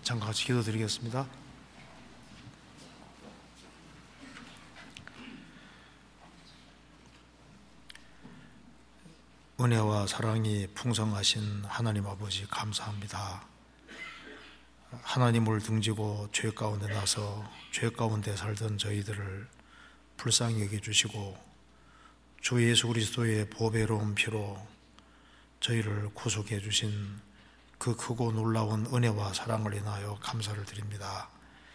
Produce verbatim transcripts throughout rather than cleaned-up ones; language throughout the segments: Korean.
잠깐 같이 기도드리겠습니다. 은혜와 사랑이 풍성하신 하나님 아버지 감사합니다. 하나님을 등지고 죄 가운데 나서 죄 가운데 살던 저희들을 불쌍히 여겨주시고 주 예수 그리스도의 보배로운 피로 저희를 구속해 주신 그 크고 놀라운 은혜와 사랑을 인하여 감사를 드립니다.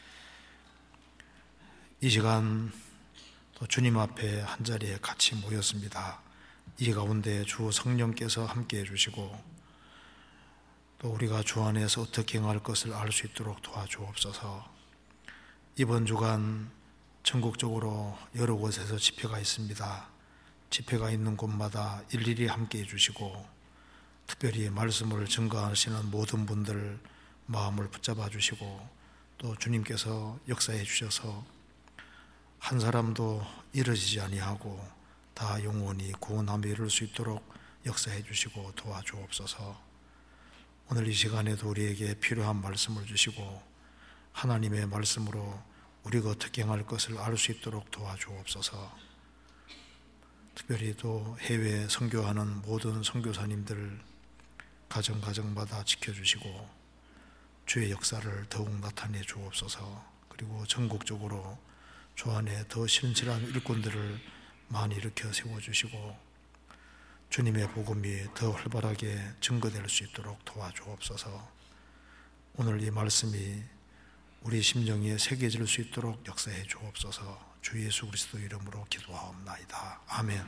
이 시간 또 주님 앞에 한자리에 같이 모였습니다. 이 가운데 주 성령께서 함께해 주시고 또 우리가 주 안에서 어떻게 행할 것을 알 수 있도록 도와주옵소서. 이번 주간 전국적으로 여러 곳에서 집회가 있습니다. 집회가 있는 곳마다 일일이 함께해 주시고 특별히 말씀을 증거하시는 모든 분들 마음을 붙잡아 주시고 또 주님께서 역사해 주셔서 한 사람도 이르지지 아니하고 다 영원히 구원함에 이를 수 있도록 역사해 주시고 도와주옵소서. 오늘 이 시간에도 우리에게 필요한 말씀을 주시고 하나님의 말씀으로 우리가 어떻게 행할 것을 알 수 있도록 도와주옵소서. 특별히 또 해외 선교하는 모든 선교사님들 가정 가정마다 지켜주시고 주의 역사를 더욱 나타내 주옵소서. 그리고 전국적으로 주 안에 더 신실한 일꾼들을 많이 일으켜 세워주시고 주님의 복음이 더 활발하게 증거될 수 있도록 도와주옵소서. 오늘 이 말씀이 우리 심정에 새겨질 수 있도록 역사해 주옵소서. 주 예수 그리스도 이름으로 기도하옵나이다. 아멘.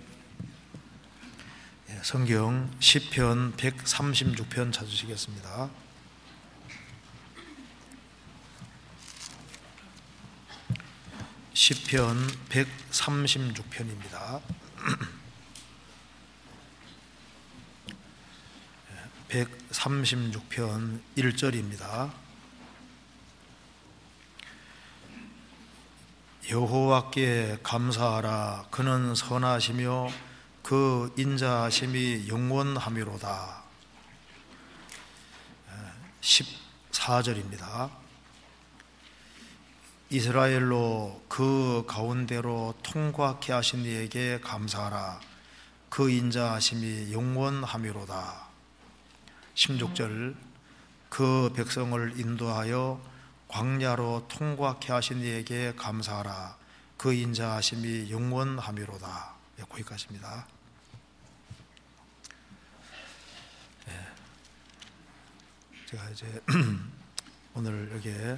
예, 성경 시편 백삼십육 편 찾으시겠습니다. 시편 백삼십육 편입니다. 백삼십육 편 일 절입니다. 여호와께 감사하라. 그는 선하시며 그 인자하심이 영원하미로다. 십사 절입니다. 이스라엘로 그 가운데로 통과케 하신 이에게 감사하라. 그 인자하심이 영원하미로다. 십육 절. 그 백성을 인도하여 광야로 통과케 하신 이에게 감사하라. 그 인자하심이 영원하미로다. 네, 거기까지입니다. 네. 제가 이제 오늘 여기에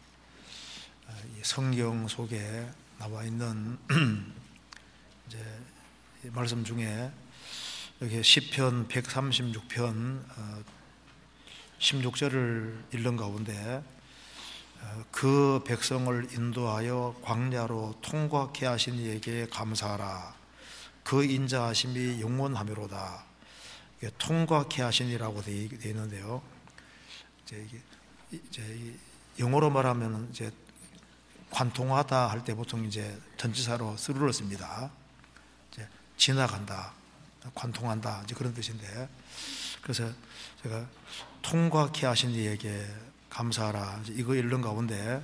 성경 속에 나와 있는 이제 말씀 중에 여기 시편 백삼십육 편 십육 절을 읽는 가운데 그 백성을 인도하여 광야로 통과케 하신 이에게 감사하라. 그 인자하심이 영원하미로다. 통과케 하신이라고 되어 있는데요. 이제 이게 이제 영어로 말하면 이제 관통하다 할 때 보통 이제 전치사로 through를 씁니다. 이제 지나간다, 관통한다 이제 그런 뜻인데, 그래서 제가 통과케 하신 이에게 감사하라. 이거 읽는 가운데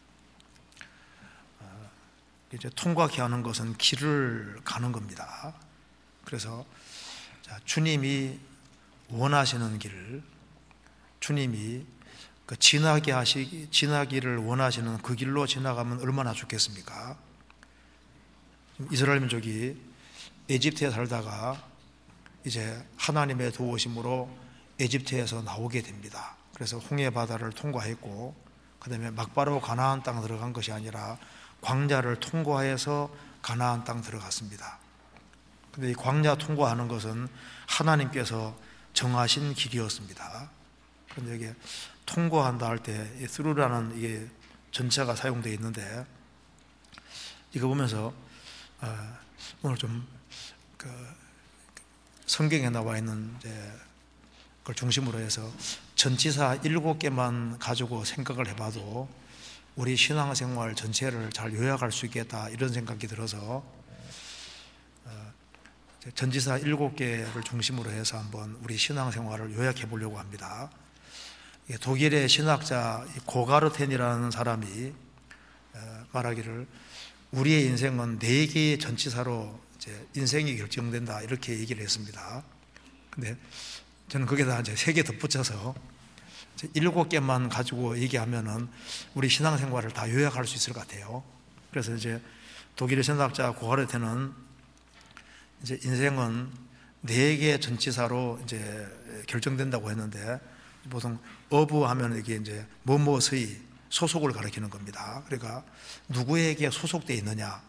이제 통과케 하는 것은 길을 가는 겁니다. 그래서 자, 주님이 원하시는 길, 주님이 그 지나게 하시 지나기를 원하시는 그 길로 지나가면 얼마나 좋겠습니까? 이스라엘 민족이 에집트에 살다가 이제 하나님의 도우심으로 에집트에서 나오게 됩니다. 그래서 홍해 바다를 통과했고 그 다음에 막바로 가나안 땅 들어간 것이 아니라 광야를 통과해서 가나안 땅 들어갔습니다. 그런데 이 광야 통과하는 것은 하나님께서 정하신 길이었습니다. 그런데 이게 통과한다 할 때 through라는 이게 전체가 사용되어 있는데, 이거 보면서 어, 오늘 좀 그 성경에 나와 있는 이제 그걸 중심으로 해서 전치사 일곱 개만 가지고 생각을 해봐도 우리 신앙생활 전체를 잘 요약할 수 있겠다 이런 생각이 들어서 어, 전치사 일곱 개를 중심으로 해서 한번 우리 신앙생활을 요약해 보려고 합니다. 독일의 신학자 고가르텐이라는 사람이 말하기를 우리의 인생은 네 개의 전치사로 이제 인생이 결정된다 이렇게 얘기를 했습니다. 근데 저는 거기에다 이제 세 개 덧붙여서 일곱 개만 가지고 얘기하면은 우리 신앙생활을 다 요약할 수 있을 것 같아요. 그래서 이제 독일의 신학자 고가르텐은 이제 인생은 네 개의 전치사로 이제 결정된다고 했는데 보통 어부 하면 이게 이제 뭐뭐의 소속을 가리키는 겁니다. 그러니까 누구에게 소속되어 있느냐,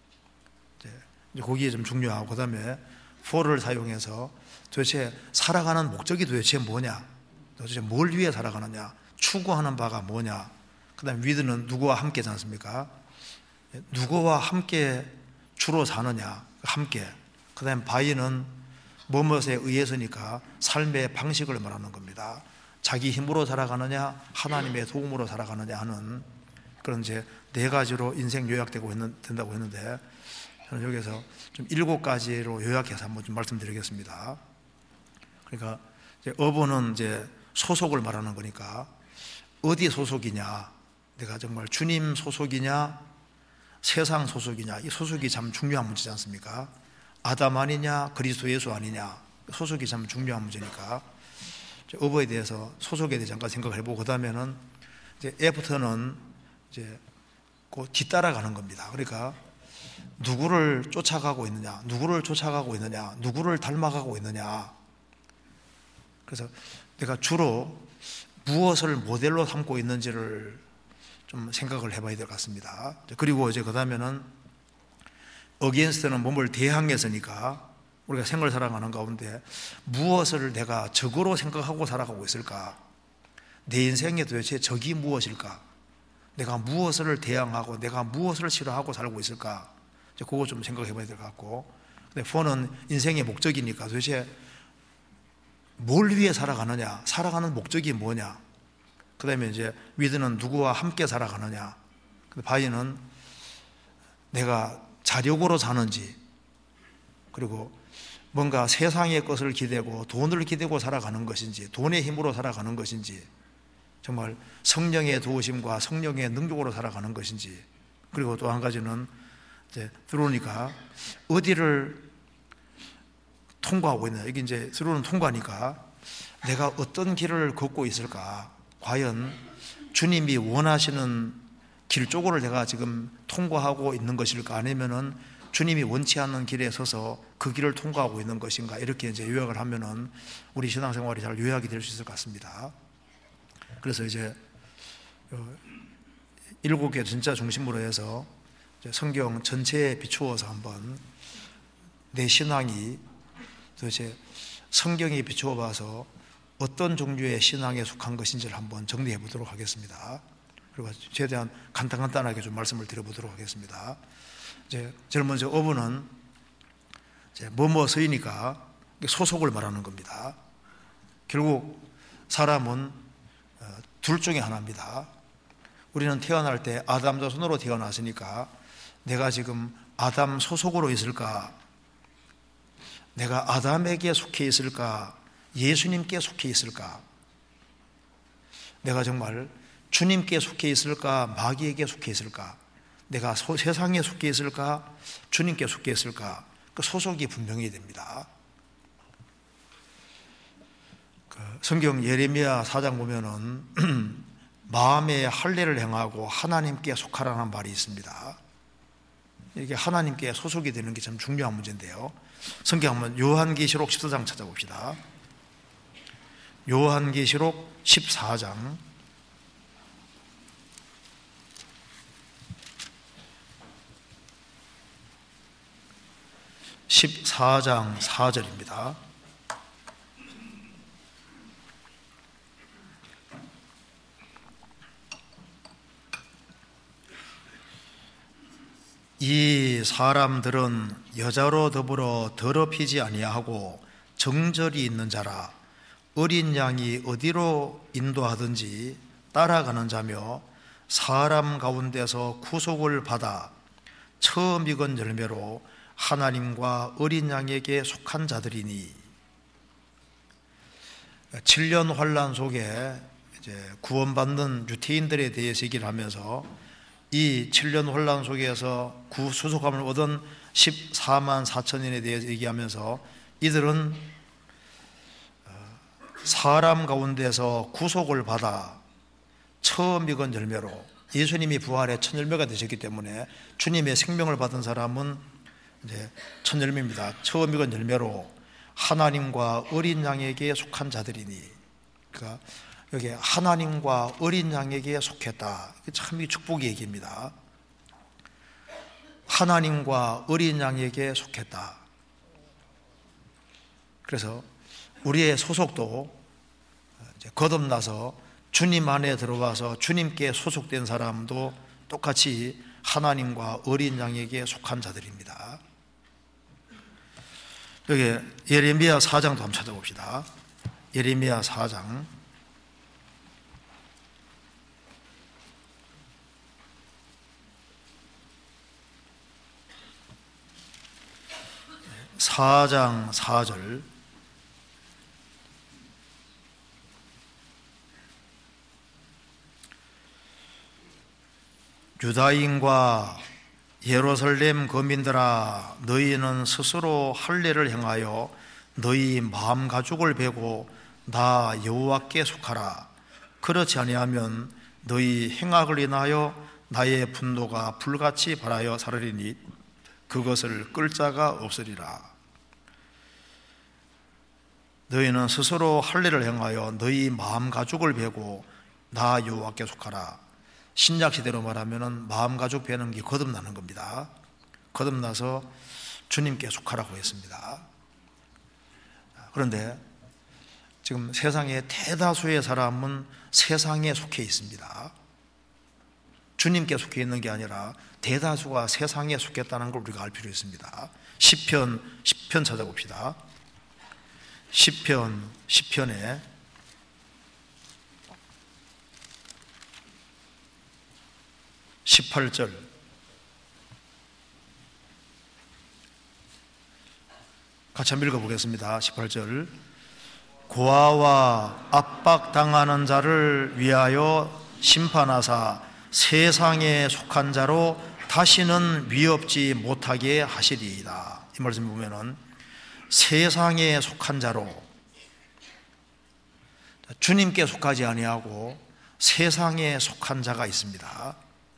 이제 거기에 좀 중요하고, 그 다음에 for를 사용해서 도대체 살아가는 목적이 도대체 뭐냐, 도대체 뭘 위해 살아가느냐, 추구하는 바가 뭐냐, 그 다음에 with는 누구와 함께지 않습니까? 누구와 함께 주로 사느냐, 함께. 그 다음에 by는 뭐뭇에 의해서니까 삶의 방식을 말하는 겁니다. 자기 힘으로 살아가느냐, 하나님의 도움으로 살아가느냐 하는 그런 이제 네 가지로 인생 요약되고 있는, 된다고 했는데, 저는 여기서 좀 일곱 가지로 요약해서 한번 좀 말씀드리겠습니다. 그러니까 이제 어부는 이제 소속을 말하는 거니까 어디 소속이냐, 내가 정말 주님 소속이냐, 세상 소속이냐, 이 소속이 참 중요한 문제지 않습니까? 아담 아니냐, 그리스도 예수 아니냐, 소속이 참 중요한 문제니까 어부에 대해서 소속에 대해 잠깐 생각을 해보고, 그 다음에는 이제 애프터는 이제 그 뒤따라가는 겁니다. 그러니까 누구를 쫓아가고 있느냐, 누구를 쫓아가고 있느냐, 누구를 닮아가고 있느냐. 그래서 내가 주로 무엇을 모델로 삼고 있는지를 좀 생각을 해봐야 될 것 같습니다. 그리고 이제 그 다음에는 어게인스트는 몸을 대항해서니까 우리가 생을 살아가는 가운데 무엇을 내가 적으로 생각하고 살아가고 있을까? 내 인생에 도대체 적이 무엇일까? 내가 무엇을 대항하고 내가 무엇을 싫어하고 살고 있을까? 이제 그거 좀 생각해 봐야 될 것 같고, 근데 for는 인생의 목적이니까 도대체 뭘 위해 살아가느냐? 살아가는 목적이 뭐냐? 그 다음에 이제 with는 누구와 함께 살아가느냐? 근데 by는 내가 자력으로 사는지, 그리고 뭔가 세상의 것을 기대고 돈을 기대고 살아가는 것인지, 돈의 힘으로 살아가는 것인지, 정말 성령의 도우심과 성령의 능력으로 살아가는 것인지, 그리고 또 한 가지는 이제 들어오니까 어디를 통과하고 있느냐. 이게 이제 들어오는 통과니까 내가 어떤 길을 걷고 있을까? 과연 주님이 원하시는 길 쪽으로 내가 지금 통과하고 있는 것일까? 아니면은 주님이 원치 않는 길에 서서 그 길을 통과하고 있는 것인가? 이렇게 이제 요약을 하면은 우리 신앙생활이 잘 요약이 될 수 있을 것 같습니다. 그래서 이제 일곱 개 진짜 중심으로 해서 성경 전체에 비추어서 한번 내 신앙이 도대체 성경에 비추어 봐서 어떤 종류의 신앙에 속한 것인지를 한번 정리해 보도록 하겠습니다. 그리고 최대한 간단간단하게 좀 말씀을 드려보도록 하겠습니다. 이제 제일 먼저 어부는 이제 뭐뭐서이니까 소속을 말하는 겁니다. 결국 사람은 둘 중에 하나입니다. 우리는 태어날 때 아담 자손으로 태어났으니까 내가 지금 아담 소속으로 있을까? 내가 아담에게 속해 있을까? 예수님께 속해 있을까? 내가 정말 주님께 속해 있을까? 마귀에게 속해 있을까? 내가 소, 세상에 속해 있을까? 주님께 속해 있을까? 그 소속이 분명해야 됩니다. 그 성경 예레미야 사 장 보면은 마음에 할례를 행하고 하나님께 속하라는 말이 있습니다. 이게 하나님께 소속이 되는 게 참 중요한 문제인데요. 성경 한번 요한계시록 십사 장 찾아봅시다. 요한계시록 십사 장 십사 장 사 절입니다. 이 사람들은 여자로 더불어 더럽히지 아니하고 정절이 있는 자라. 어린 양이 어디로 인도하든지 따라가는 자며 사람 가운데서 구속을 받아 처음 익은 열매로 하나님과 어린 양에게 속한 자들이니. 칠 년 환난 속에 이제 구원받는 유태인들에 대해서 얘기를 하면서 이 칠 년 혼란 속에서 구수속함을 얻은 십사만 사천인에 대해서 얘기하면서 이들은 사람 가운데서 구속을 받아 처음 익은 열매로 예수님이 부활의 첫 열매가 되셨기 때문에 주님의 생명을 받은 사람은 이제 첫 열매입니다. 처음 익은 열매로 하나님과 어린 양에게 속한 자들이니, 그러니까 여기 하나님과 어린 양에게 속했다. 참 이 축복의 얘기입니다. 하나님과 어린 양에게 속했다. 그래서 우리의 소속도 이제 거듭나서 주님 안에 들어와서 주님께 소속된 사람도 똑같이 하나님과 어린 양에게 속한 자들입니다. 여기 예레미야 사 장도 한번 찾아봅시다. 예레미야 사 장 사 장 사 절. 유다인과 예루살렘 거민들아, 너희는 스스로 할례를 행하여 너희 마음 가죽을 베고 나 여호와께 속하라. 그렇지 아니하면 너희 행악을 인하여 나의 분노가 불같이 발하여 사르리니 그것을 끌 자가 없으리라. 너희는 스스로 할례를 행하여 너희 마음 가죽을 베고 나 여호와께 속하라. 신약 시대로 말하면 마음 가죽 베는 게 거듭나는 겁니다. 거듭나서 주님께 속하라고 했습니다. 그런데 지금 세상의 대다수의 사람은 세상에 속해 있습니다. 주님께 속해 있는 게 아니라 대다수가 세상에 속했다는 걸 우리가 알 필요 있습니다. 시편 시편 찾아봅시다. 시편 시편에 십팔 절. 같이 한번 읽어보겠습니다. 십팔 절. 고아와 압박당하는 자를 위하여 심판하사 세상에 속한 자로 다시는 위협지 못하게 하시리이다. 이 말씀 보면은 세상에 속한 자로, 주님께 속하지 아니하고 세상에 속한 자가 있습니다.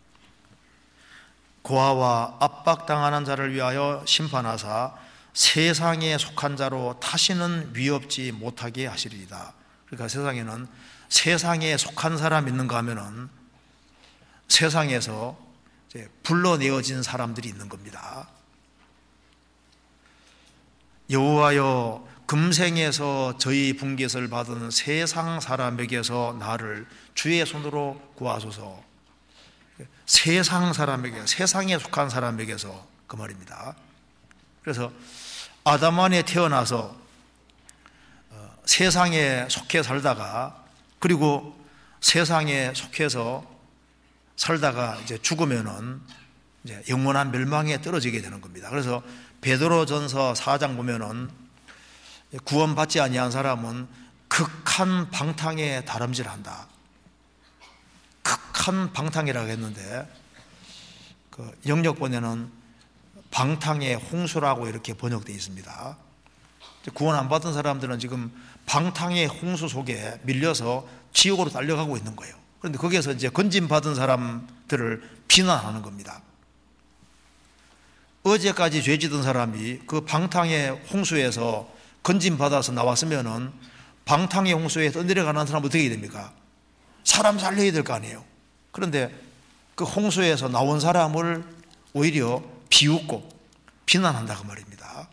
고아와 압박당하는 자를 위하여 심판하사 세상에 속한 자로 다시는 위협지 못하게 하시리이다. 그러니까 세상에는 세상에 속한 사람 있는가 하면은 세상에서 이제 불러내어진 사람들이 있는 겁니다. 여호와여, 금생에서 저희 분깃을 받은 세상 사람에게서 나를 주의 손으로 구하소서. 세상 사람에게, 세상에 속한 사람에게서, 그 말입니다. 그래서 아담 안에 태어나서 세상에 속해 살다가, 그리고 세상에 속해서 살다가 이제 죽으면은 이제 영원한 멸망에 떨어지게 되는 겁니다. 그래서 베드로전서 사 장 보면은 구원받지 아니한 사람은 극한 방탕에 다름질한다. 극한 방탕이라고 했는데 그 영역본에는 방탕의 홍수라고 이렇게 번역되어 있습니다. 구원 안 받은 사람들은 지금 방탕의 홍수 속에 밀려서 지옥으로 달려가고 있는 거예요. 그런데 거기에서 이제 건진 받은 사람들을 비난하는 겁니다. 어제까지 죄 짓던 사람이 그 방탕의 홍수에서 건진 받아서 나왔으면은 방탕의 홍수에 떠내려가는 사람은 어떻게 됩니까? 사람 살려야 될 거 아니에요. 그런데 그 홍수에서 나온 사람을 오히려 비웃고 비난한다, 그 말입니다.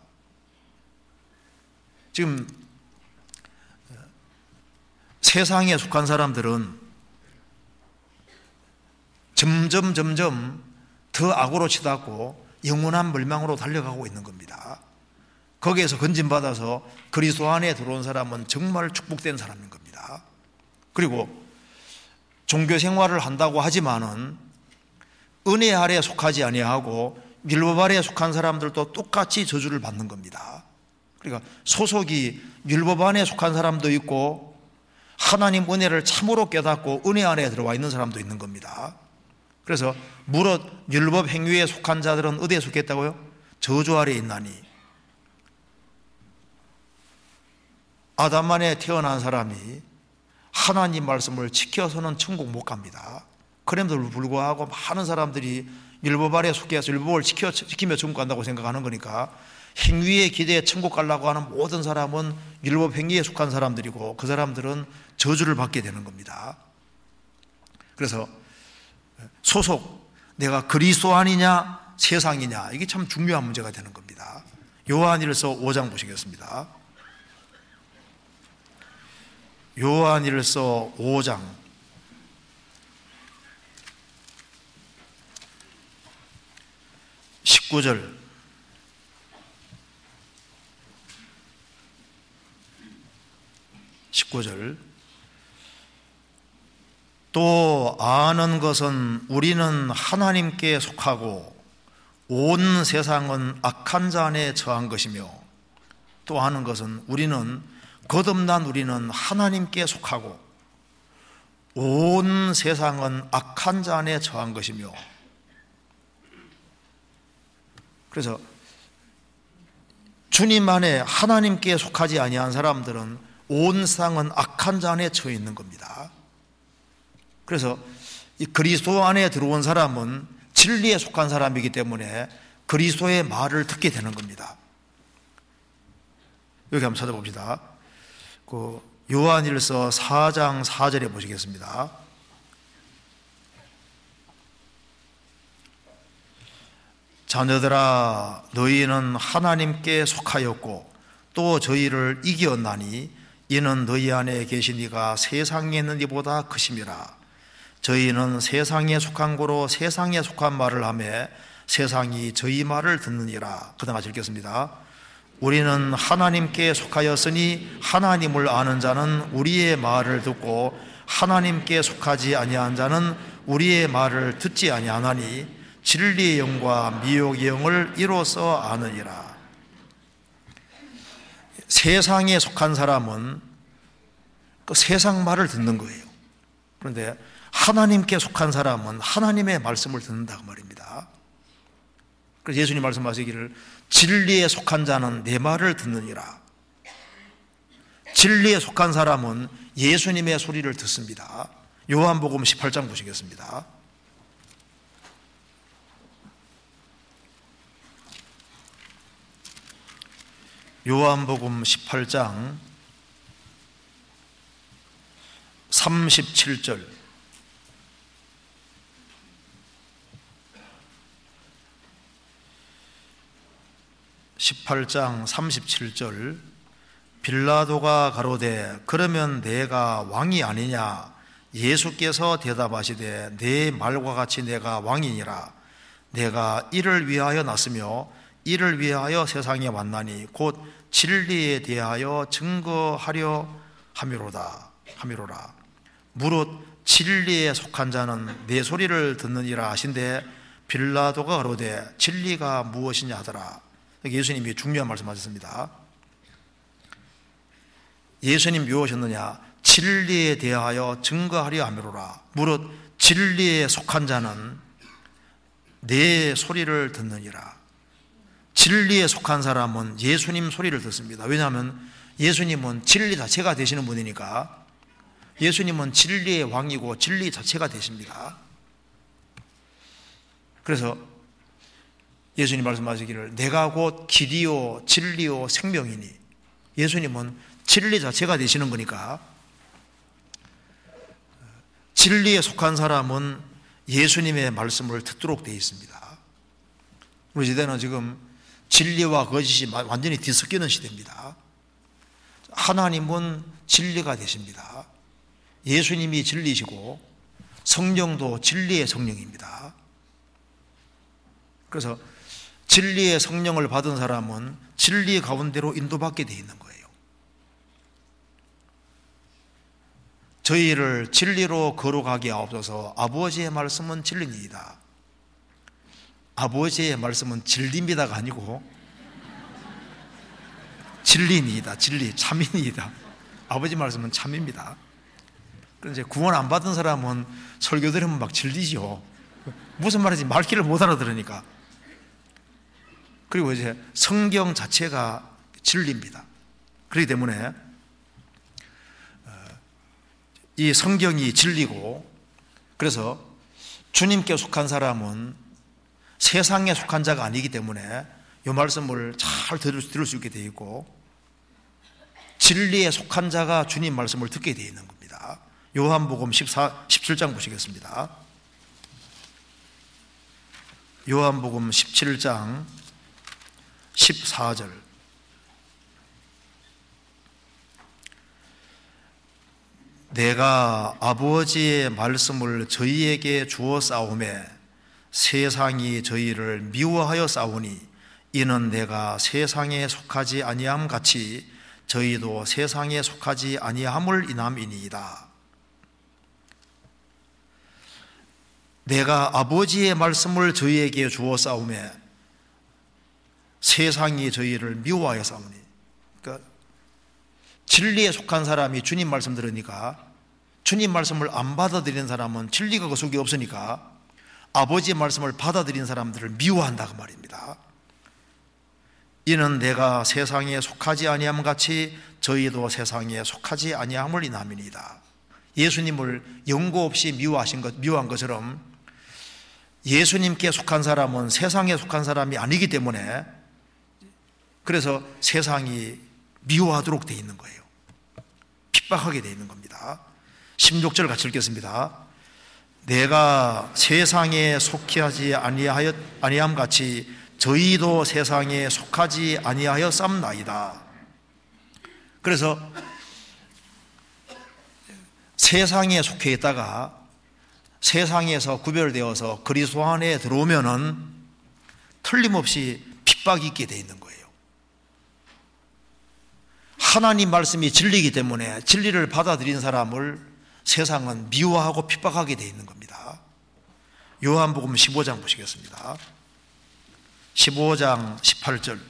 지금 세상에 속한 사람들은 점점 점점 더 악으로 치닫고 영원한 멸망으로 달려가고 있는 겁니다. 거기에서 건진받아서 그리스도 안에 들어온 사람은 정말 축복된 사람인 겁니다. 그리고 종교 생활을 한다고 하지만은 은혜 아래에 속하지 아니하고 율법 아래에 속한 사람들도 똑같이 저주를 받는 겁니다. 그러니까 소속이 율법 안에 속한 사람도 있고 하나님 은혜를 참으로 깨닫고 은혜 안에 들어와 있는 사람도 있는 겁니다. 그래서 무릇 율법 행위에 속한 자들은 어디에 속했다고요? 저주 아래에 있나니. 아담 안에 태어난 사람이 하나님 말씀을 지켜서는 천국 못 갑니다. 그럼에도 불구하고 많은 사람들이 율법 아래에 속해서 율법을 지켜, 지키며 천국 간다고 생각하는 거니까 행위에 기대해 천국 가려고 하는 모든 사람은 율법 행위에 속한 사람들이고 그 사람들은 저주를 받게 되는 겁니다. 그래서 소속, 내가 그리스도 아니냐 세상이냐, 이게 참 중요한 문제가 되는 겁니다. 요한일서 오 장 보시겠습니다. 요한일서 오 장 십구 절. 십구 절. 또 아는 것은 우리는 하나님께 속하고 온 세상은 악한 자 안에 처한 것이며, 또 아는 것은 우리는 거듭난 우리는 하나님께 속하고 온 세상은 악한 자 안에 처한 것이며. 그래서 주님 안에 하나님께 속하지 아니한 사람들은 온 세상은 악한 자 안에 처해 있는 겁니다. 그래서 이 그리스도 안에 들어온 사람은 진리에 속한 사람이기 때문에 그리스도의 말을 듣게 되는 겁니다. 여기 한번 찾아봅시다. 그 요한일서 사 장 사 절에 보시겠습니다. 자녀들아, 너희는 하나님께 속하였고 또 저희를 이기었나니 이는 너희 안에 계신 이가 세상에 있는 이보다 크심이라. 저희는 세상에 속한 고로 세상에 속한 말을 하며 세상이 저희 말을 듣느니라. 그 다음 같이 읽겠습니다. 우리는 하나님께 속하였으니 하나님을 아는 자는 우리의 말을 듣고 하나님께 속하지 아니한 자는 우리의 말을 듣지 아니하나니 진리의 영과 미혹의 영을 이로써 아느니라. 세상에 속한 사람은 그 세상 말을 듣는 거예요. 그런데 하나님께 속한 사람은 하나님의 말씀을 듣는다 그 말입니다. 그래서 예수님 말씀하시기를 진리에 속한 자는 내 말을 듣느니라. 진리에 속한 사람은 예수님의 소리를 듣습니다. 요한복음 십팔 장 보시겠습니다. 요한복음 십팔 장 삼십칠 절. 십팔 장 삼십칠 절. 빌라도가 가로되 그러면 내가 왕이 아니냐? 예수께서 대답하시되 내 말과 같이 내가 왕이니라. 내가 이를 위하여 났으며 이를 위하여 세상에 왔나니 곧 진리에 대하여 증거하려 함이로다 함이로라. 무릇 진리에 속한 자는 내 소리를 듣느니라 하신대 빌라도가 가로되 진리가 무엇이냐 하더라. 예수님이 중요한 말씀하셨습니다. 예수님 무엇이었느냐? 진리에 대하여 증거하려 함이로라. 무릇 진리에 속한 자는 내 소리를 듣느니라. 진리에 속한 사람은 예수님 소리를 듣습니다. 왜냐하면 예수님은 진리 자체가 되시는 분이니까. 예수님은 진리의 왕이고 진리 자체가 되십니다. 그래서 예수님 말씀하시기를 내가 곧 길이요 진리요 생명이니, 예수님은 진리 자체가 되시는 거니까 진리에 속한 사람은 예수님의 말씀을 듣도록 되어 있습니다. 우리 시대는 지금 진리와 거짓이 완전히 뒤섞이는 시대입니다. 하나님은 진리가 되십니다. 예수님이 진리시고 성령도 진리의 성령입니다. 그래서 진리의 성령을 받은 사람은 진리 가운데로 인도받게 되어 있는 거예요. 저희를 진리로 거룩하게 하옵소서. 아버지의 말씀은 진리니이다. 아버지의 말씀은 진리입니다가 아니고 진리니이다. 진리, 참이니이다. 아버지 말씀은 참입니다. 이제 구원 안 받은 사람은 설교 들으면 막 질리죠. 무슨 말인지 말귀를 못 알아들으니까. 그리고 이제 성경 자체가 진리입니다. 그렇기 때문에 이 성경이 진리고, 그래서 주님께 속한 사람은 세상에 속한 자가 아니기 때문에 이 말씀을 잘 들을 수 있게 되어 있고, 진리에 속한 자가 주님 말씀을 듣게 되어 있는 겁니다. 요한복음 십사, 십칠 장 보시겠습니다. 요한복음 십칠 장 십사 절. 내가 아버지의 말씀을 저희에게 주어 싸우매 세상이 저희를 미워하여 싸우니 이는 내가 세상에 속하지 아니함 같이 저희도 세상에 속하지 아니함을 인함이니이다. 내가 아버지의 말씀을 저희에게 주어 싸우매 세상이 저희를 미워하여 싸우니, 그러니까 진리에 속한 사람이 주님 말씀 들으니까, 주님 말씀을 안 받아들이는 사람은 진리가 그 속에 없으니까 아버지의 말씀을 받아들인 사람들을 미워한다고 말입니다. 이는 내가 세상에 속하지 아니함 같이 저희도 세상에 속하지 아니함을 인함이니이다. 예수님을 연고 없이 미워하신 것, 미워한 것처럼 예수님께 속한 사람은 세상에 속한 사람이 아니기 때문에, 그래서 세상이 미워하도록 되어 있는 거예요. 핍박하게 되어 있는 겁니다. 십육 절 같이 읽겠습니다. 내가 세상에 속하지 아니하여 아니함 같이 저희도 세상에 속하지 아니하여 쌈나이다. 그래서 세상에 속해 있다가 세상에서 구별되어서 그리스도 안에 들어오면은 틀림없이 핍박이 있게 되어 있는 거예요. 하나님 말씀이 진리이기 때문에 진리를 받아들인 사람을 세상은 미워하고 핍박하게 되어 있는 겁니다. 요한복음 십오 장 보시겠습니다. 십오 장 십팔 절.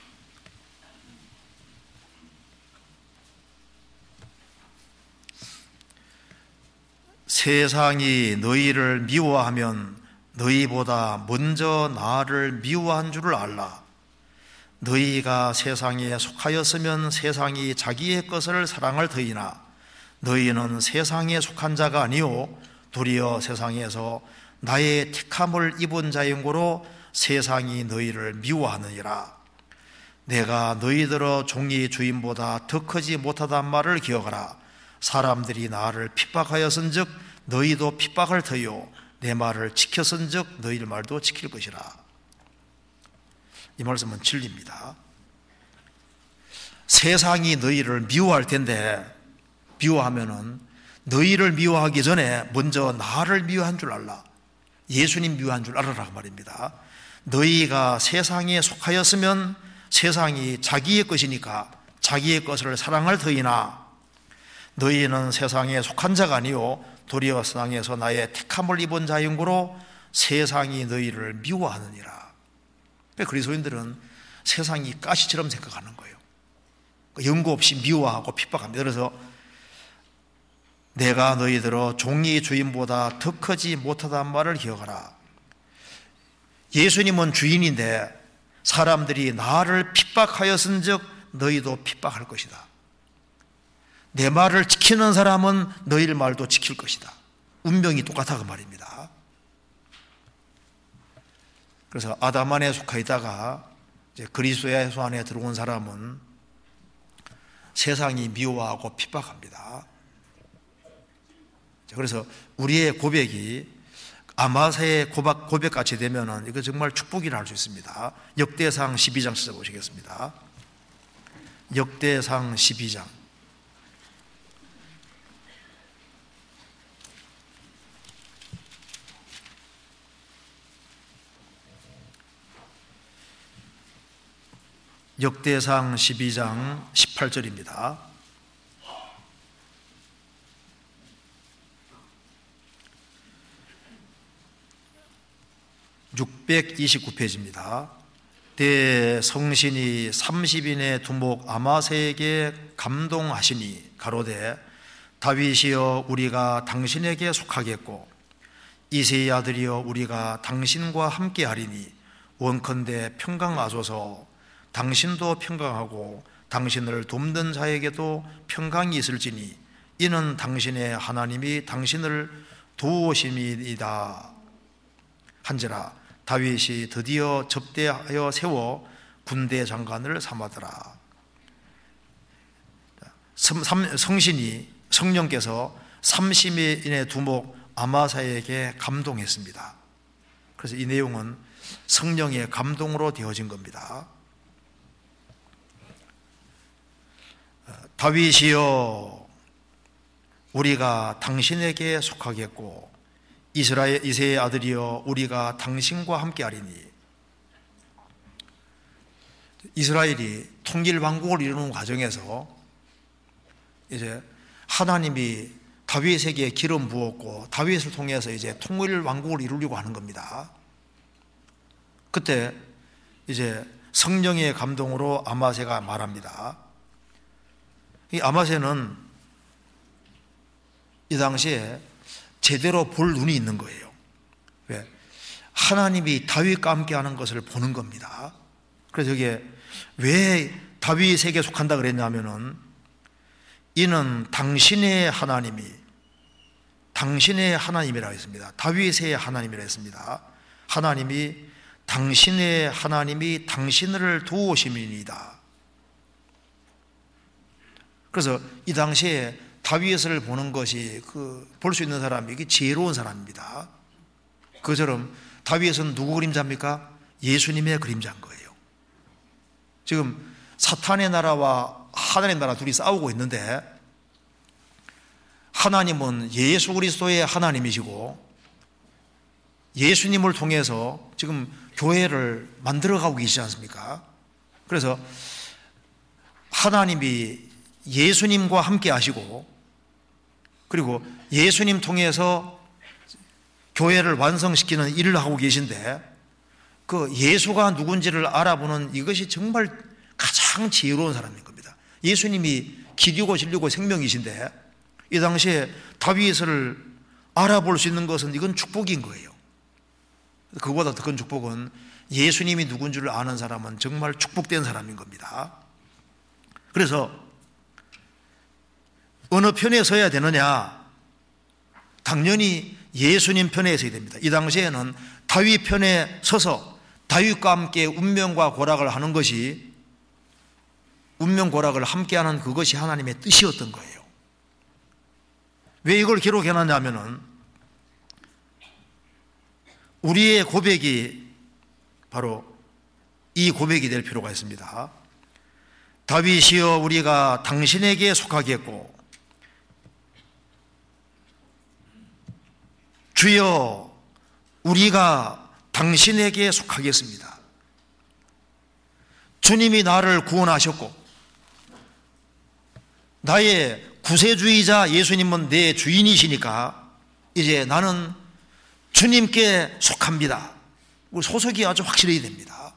세상이 너희를 미워하면 너희보다 먼저 나를 미워한 줄을 알라. 너희가 세상에 속하였으면 세상이 자기의 것을 사랑할 터이나 너희는 세상에 속한 자가 아니요 도리어 세상에서 나의 택함을 입은 자인고로 세상이 너희를 미워하느니라. 내가 너희들의 종이 주인보다 더 크지 못하단 말을 기억하라. 사람들이 나를 핍박하였은즉 너희도 핍박할 터요 내 말을 지켰은즉 너희 말도 지킬 것이라. 이 말씀은 진리입니다. 세상이 너희를 미워할 텐데, 미워하면은 너희를 미워하기 전에 먼저 나를 미워한 줄 알라. 예수님 미워한 줄 알아라 말입니다. 너희가 세상에 속하였으면 세상이 자기의 것이니까 자기의 것을 사랑할 터이나 너희는 세상에 속한 자가 아니요 도리어 세상에서 나의 택함을 입은 자인고로 세상이 너희를 미워하느니라. 그리스도인들은 세상이 가시처럼 생각하는 거예요. 연고 없이 미워하고 핍박합니다. 그래서 내가 너희들어 종이 주인보다 더 크지 못하단 말을 기억하라. 예수님은 주인인데 사람들이 나를 핍박하였은즉 너희도 핍박할 것이다. 내 말을 지키는 사람은 너희의 말도 지킬 것이다. 운명이 똑같아 그 말입니다. 그래서 아담 안에 속해 있다가 이제 그리스도의 예수 안에 들어온 사람은 세상이 미워하고 핍박합니다. 그래서 우리의 고백이 아마세의 고백, 고백같이 되면은 이거 정말 축복이라 할 수 있습니다. 역대상 십이 장 찾아보시겠습니다. 역대상 십이 장. 역대상 십이 장 십팔 절입니다. 육백이십구 페이지입니다. 대성신이 삼십 인의 두목 아마세에게 감동하시니 가로되 다윗이여 우리가 당신에게 속하겠고 이새의 아들이여 우리가 당신과 함께하리니 원컨대 평강하소서. 당신도 평강하고 당신을 돕는 자에게도 평강이 있을지니 이는 당신의 하나님이 당신을 도우심이니이다 한지라. 다윗이 드디어 접대하여 세워 군대 장관을 삼았더라. 성신이 성령께서 삼십인의 두목 아마사에게 감동했습니다. 그래서 이 내용은 성령의 감동으로 되어진 겁니다. 다윗이여 우리가 당신에게 속하겠고 이스라엘 이새의 아들이여 우리가 당신과 함께하리니. 이스라엘이 통일 왕국을 이루는 과정에서 이제 하나님이 다윗에게 기름 부었고 다윗을 통해서 이제 통일 왕국을 이루려고 하는 겁니다. 그때 이제 성령의 감동으로 아마세가 말합니다. 이 아마세는 이 당시에 제대로 볼 눈이 있는 거예요. 왜? 하나님이 다윗과 함께 하는 것을 보는 겁니다. 그래서 이게 왜 다윗에게 속한다 그랬냐면은 이는 당신의 하나님이 당신의 하나님이라고 했습니다. 다윗의 하나님이라고 했습니다. 하나님이 당신의 하나님이 당신을 도우심이니이다. 그래서 이 당시에 다윗을 보는 것이 그 볼 수 있는 사람이 이게 지혜로운 사람입니다. 그처럼 다윗은 누구 그림자입니까? 예수님의 그림자인 거예요. 지금 사탄의 나라와 하나님의 나라 둘이 싸우고 있는데 하나님은 예수 그리스도의 하나님이시고 예수님을 통해서 지금 교회를 만들어가고 계시지 않습니까? 그래서 하나님이 예수님과 함께 하시고 그리고 예수님 통해서 교회를 완성시키는 일을 하고 계신데 그 예수가 누군지를 알아보는 이것이 정말 가장 지혜로운 사람인 겁니다. 예수님이 길이고 진리고 생명이신데 이 당시에 다윗을 알아볼 수 있는 것은 이건 축복인 거예요. 그보다 더 큰 축복은 예수님이 누군 줄 아는 사람은 정말 축복된 사람인 겁니다. 그래서 어느 편에 서야 되느냐? 당연히 예수님 편에 서야 됩니다. 이 당시에는 다윗 편에 서서 다윗과 함께 운명과 고락을 하는 것이 운명고락을 함께하는 그것이 하나님의 뜻이었던 거예요. 왜 이걸 기록해놨냐면은 우리의 고백이 바로 이 고백이 될 필요가 있습니다. 다윗이여 우리가 당신에게 속하겠고 주여 우리가 당신에게 속하겠습니다. 주님이 나를 구원하셨고 나의 구세주이자 예수님은 내 주인이시니까 이제 나는 주님께 속합니다. 우리 소속이 아주 확실해야 됩니다.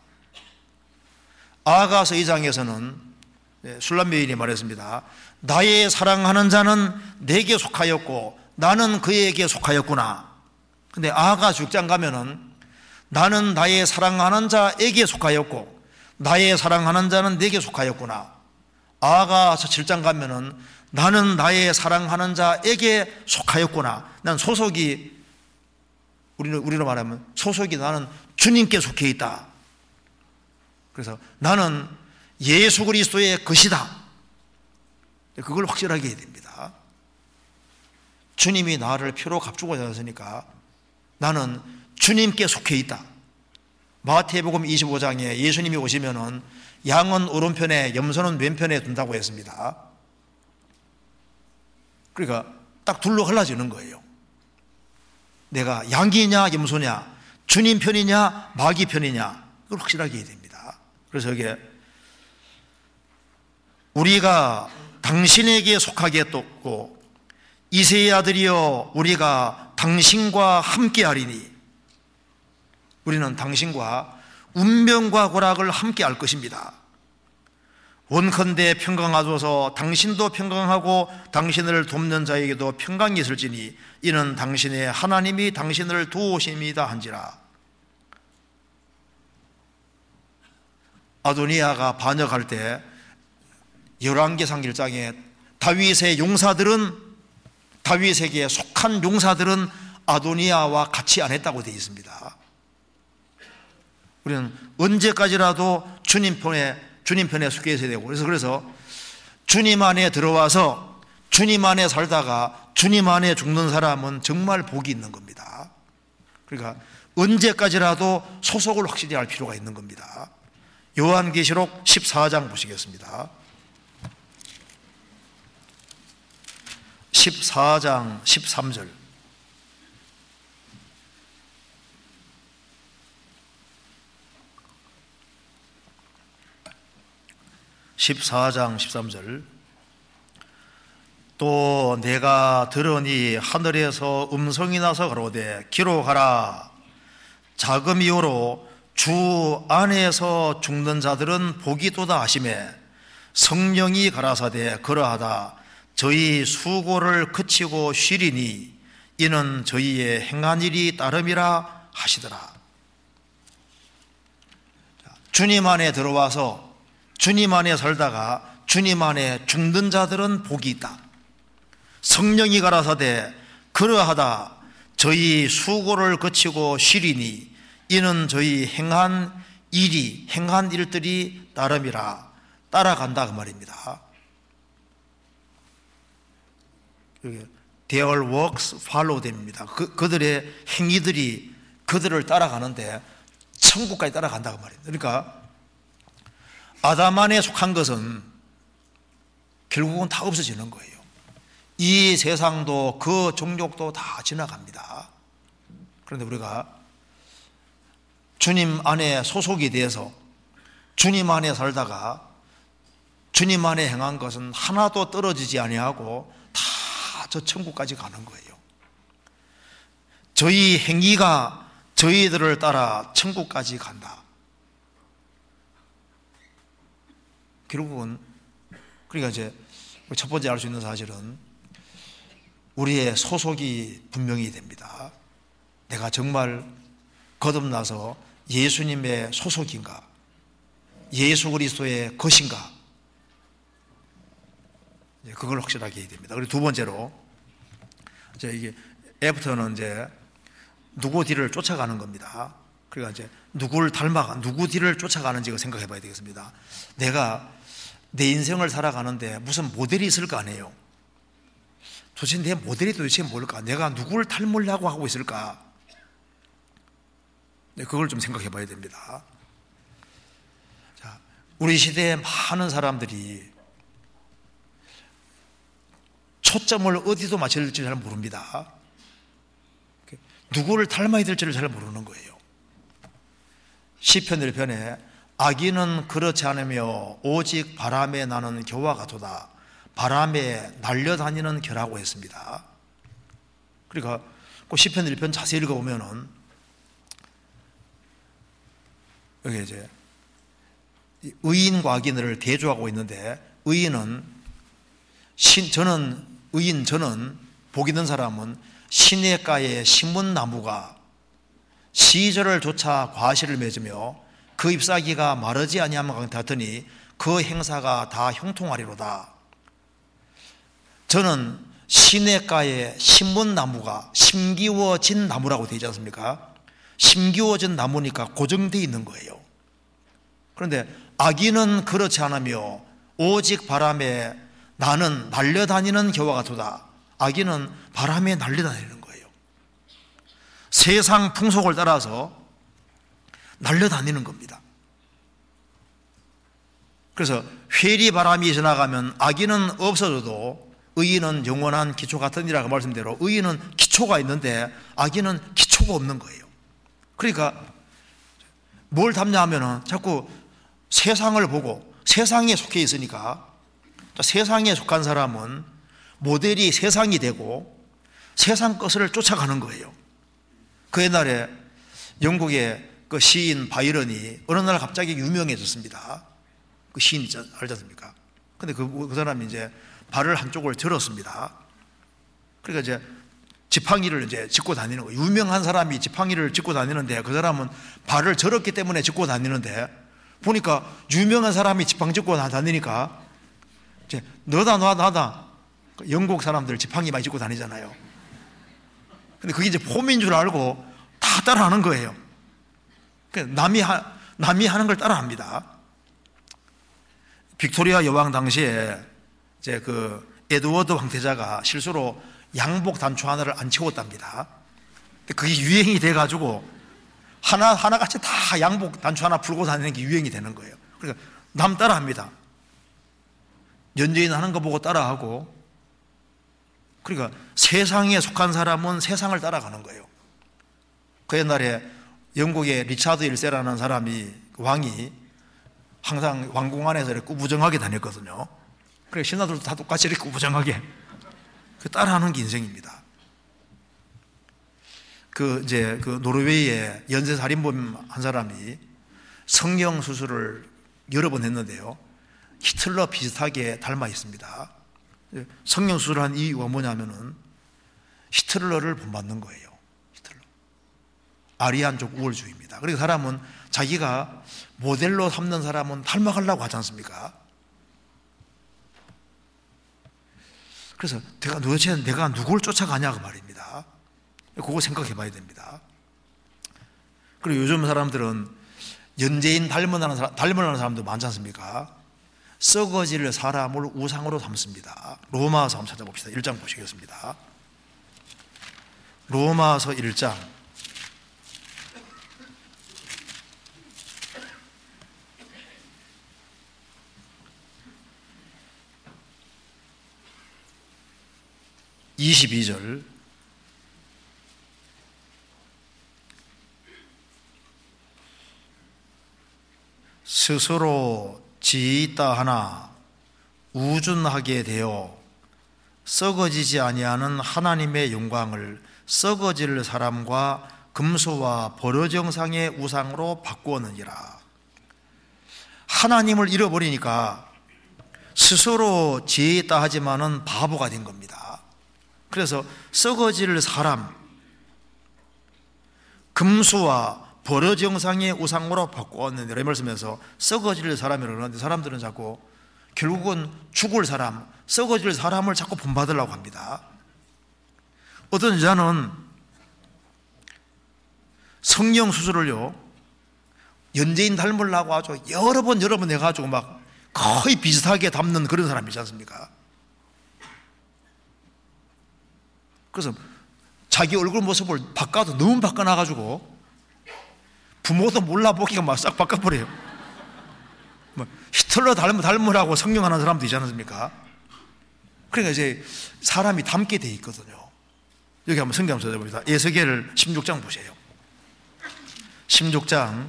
아가서 이 장에서는 술람 여인이 말했습니다. 나의 사랑하는 자는 내게 속하였고 나는 그에게 속하였구나. 근데 아가서 육 장 가면은 나는 나의 사랑하는 자에게 속하였고 나의 사랑하는 자는 내게 속하였구나. 아가서 칠 장 가면은 나는 나의 사랑하는 자에게 속하였구나. 난 소속이 우리는 우리로 말하면 소속이 나는 주님께 속해 있다. 그래서 나는 예수 그리스도의 것이다. 그걸 확실하게 해야 됩니다. 주님이 나를 피로 값주고 하셨으니까 나는 주님께 속해 있다. 마태복음 이십오 장에 예수님이 오시면은 양은 오른편에 염소는 왼편에 둔다고 했습니다. 그러니까 딱 둘로 갈라지는 거예요. 내가 양이냐 염소냐, 주님 편이냐 마귀 편이냐, 그걸 확실하게 해야 됩니다. 그래서 이게 우리가 당신에게 속하겠고 이새의 아들이여 우리가 당신과 함께하리니, 우리는 당신과 운명과 고락을 함께할 것입니다. 원컨대 평강하소서. 당신도 평강하고 당신을 돕는 자에게도 평강이 있을지니 이는 당신의 하나님이 당신을 도우심이다 한지라. 아도니아가 반역할 때 열왕기상 일 장에 다윗의 용사들은, 다윗에게 속한 용사들은 아도니아와 같이 안 했다고 되어 있습니다. 우리는 언제까지라도 주님 편에, 주님 편에 속해 있어야 되고, 그래서, 그래서 주님 안에 들어와서 주님 안에 살다가 주님 안에 죽는 사람은 정말 복이 있는 겁니다. 그러니까 언제까지라도 소속을 확실히 할 필요가 있는 겁니다. 요한계시록 십사 장 보시겠습니다. 십사 장 십삼 절. 십사 장 십삼 절. 또 내가 들으니 하늘에서 음성이 나서 가로되 기록하라. 자금이요로 주 안에서 죽는 자들은 복이 또다 하시매 성령이 가라사대 그러하다. 저희 수고를 그치고 쉬리니 이는 저희의 행한 일이 따름이라 하시더라. 주님 안에 들어와서 주님 안에 살다가 주님 안에 죽는 자들은 복이 있다. 성령이 가라사대 그러하다. 저희 수고를 그치고 쉬리니 이는 저희 행한 일이, 행한 일들이 따름이라, 따라간다 그 말입니다. Their works follow them입니다. 그, 그들의 행위들이 그들을 따라가는데 천국까지 따라간다 그 말입니다. 그러니까 아담 안에 속한 것은 결국은 다 없어지는 거예요. 이 세상도 그 종족도 다 지나갑니다. 그런데 우리가 주님 안에 소속이 돼서 주님 안에 살다가 주님 안에 행한 것은 하나도 떨어지지 아니하고 다 저 천국까지 가는 거예요. 저희 행위가 저희들을 따라 천국까지 간다. 결국은 그러니까 이제 첫 번째 알 수 있는 사실은 우리의 소속이 분명히 됩니다. 내가 정말 거듭나서 예수님의 소속인가? 예수 그리스도의 것인가? 그걸 확실하게 해야 됩니다. 그리고 두 번째로, 이제 이게 애프터는 이제 누구 뒤를 쫓아가는 겁니다. 그러니까 이제 누구를 닮아가, 누구 뒤를 쫓아가는지 생각해 봐야 되겠습니다. 내가 내 인생을 살아가는데 무슨 모델이 있을 거 아니에요? 도대체 내 모델이 도대체 뭘까? 내가 누구를 닮으려고 하고 있을까? 네, 그걸 좀 생각해 봐야 됩니다. 자, 우리 시대에 많은 사람들이 초점을 어디도 맞춰야 될지 잘 모릅니다. 누구를 닮아야 될지를 잘 모르는 거예요. 시편 일 편에 악인은 그렇지 않으며 오직 바람에 나는 겨와 같도다. 바람에 날려다니는 겨라고 했습니다. 그러니까 그 시편 일 편 자세히 읽어보면은 여기 이제 의인과 악인을 대조하고 있는데, 의인은 신, 저는 의인, 저는 복 있는 사람은 시냇가에 심은 나무가 시절을 조차 과실을 맺으며 그 잎사귀가 마르지 아니하면 같으니 그 행사가 다 형통하리로다. 저는 시냇가에 심은 나무가 심기워진 나무라고 되지 않습니까? 심기워진 나무니까 고정되어 있는 거예요. 그런데 악인은 그렇지 않으며 오직 바람에 나는 날려다니는 겨와 같도다. 악인은 바람에 날려다니는 거예요. 세상 풍속을 따라서 날려다니는 겁니다. 그래서 회리 바람이 지나가면 악인은 없어져도 의인은 영원한 기초 같으니라 그 말씀대로 의인은 기초가 있는데 악인은 기초가 없는 거예요. 그러니까 뭘 닮냐 하면은 자꾸 세상을 보고 세상에 속해 있으니까 세상에 속한 사람은 모델이 세상이 되고 세상 것을 쫓아가는 거예요. 그 옛날에 영국의 그 시인 바이런이 어느 날 갑자기 유명해졌습니다. 그 시인 있지, 알지 않습니까? 근데 그, 그 사람이 이제 발을 한쪽을 절었습니다. 그러니까 이제 지팡이를 이제 짚고 다니는 거예요. 유명한 사람이 지팡이를 짚고 다니는데 그 사람은 발을 절었기 때문에 짚고 다니는데 보니까 유명한 사람이 지팡이 짚고 다니니까 이제 너다 나 나다 영국 사람들 지팡이 많이 짚고 다니잖아요. 근데 그게 이제 폼인 줄 알고 다 따라하는 거예요. 남이 하, 남이 하는 걸 따라합니다. 빅토리아 여왕 당시에 이제 그 에드워드 황태자가 실수로 양복 단추 하나를 안 채웠답니다. 그게 유행이 돼가지고 하나 하나같이 다 양복 단추 하나 풀고 다니는 게 유행이 되는 거예요. 그러니까 남 따라합니다. 연예인 하는 거 보고 따라하고, 그러니까 세상에 속한 사람은 세상을 따라가는 거예요. 그 옛날에 영국의 리차드 일 세라는 사람이, 왕이 항상 왕궁 안에서 이렇게 꾸부정하게 다녔거든요. 그래 신하들도 다 똑같이 이렇게 꾸부정하게 그 따라하는 게 인생입니다. 그 이제 그 노르웨이의 연쇄 살인범 한 사람이 성형 수술을 여러 번 했는데요, 히틀러 비슷하게 닮아 있습니다. 성형 수술을 한 이유가 뭐냐면은 히틀러를 본받는 거예요. 히틀러. 아리안족 우월주의입니다. 그리고 사람은 자기가 모델로 삼는 사람은 닮아가려고 하지 않습니까? 그래서 내가 도대체 내가 누굴 쫓아가냐고 말입니다. 그거 생각해 봐야 됩니다. 그리고 요즘 사람들은 연예인 닮으라는 사람, 닮으라는 사람도 많지 않습니까? 썩어질 사람을 우상으로 삼습니다. 로마서 한번 찾아봅시다. 일 장 보시겠습니다. 로마서 일 장 이십이 절. 스스로 지있다 하나 우준하게 되어 썩어지지 아니하는 하나님의 영광을 썩어질 사람과 금수와 버려정상의 우상으로 바꾸었느니라. 하나님을 잃어버리니까 스스로 지혜있다 하지만은 바보가 된 겁니다. 그래서 썩어질 사람, 금수와 버려정상의 우상으로 바꾸었는데, 이 말씀에서 썩어질 사람이라고 하는데 사람들은 자꾸 결국은 죽을 사람, 썩어질 사람을 자꾸 본받으려고 합니다. 어떤 여자는 성형 수술을요, 연예인 닮으려고 아주 여러 번 여러 번 해가지고 막 거의 비슷하게 닮는 그런 사람이지 않습니까? 그래서 자기 얼굴 모습을 바꿔도 너무 바꿔놔가지고 부모도 몰라보기가 막 싹 바꿔버려요. 뭐 히틀러 닮으, 닮으라고 성형하는 사람도 있지 않습니까? 그러니까 이제 사람이 닮게 돼 있거든요. 여기 한번 성경 한번 찾아봅시다. 에스겔 십육 장 보세요. 십육 장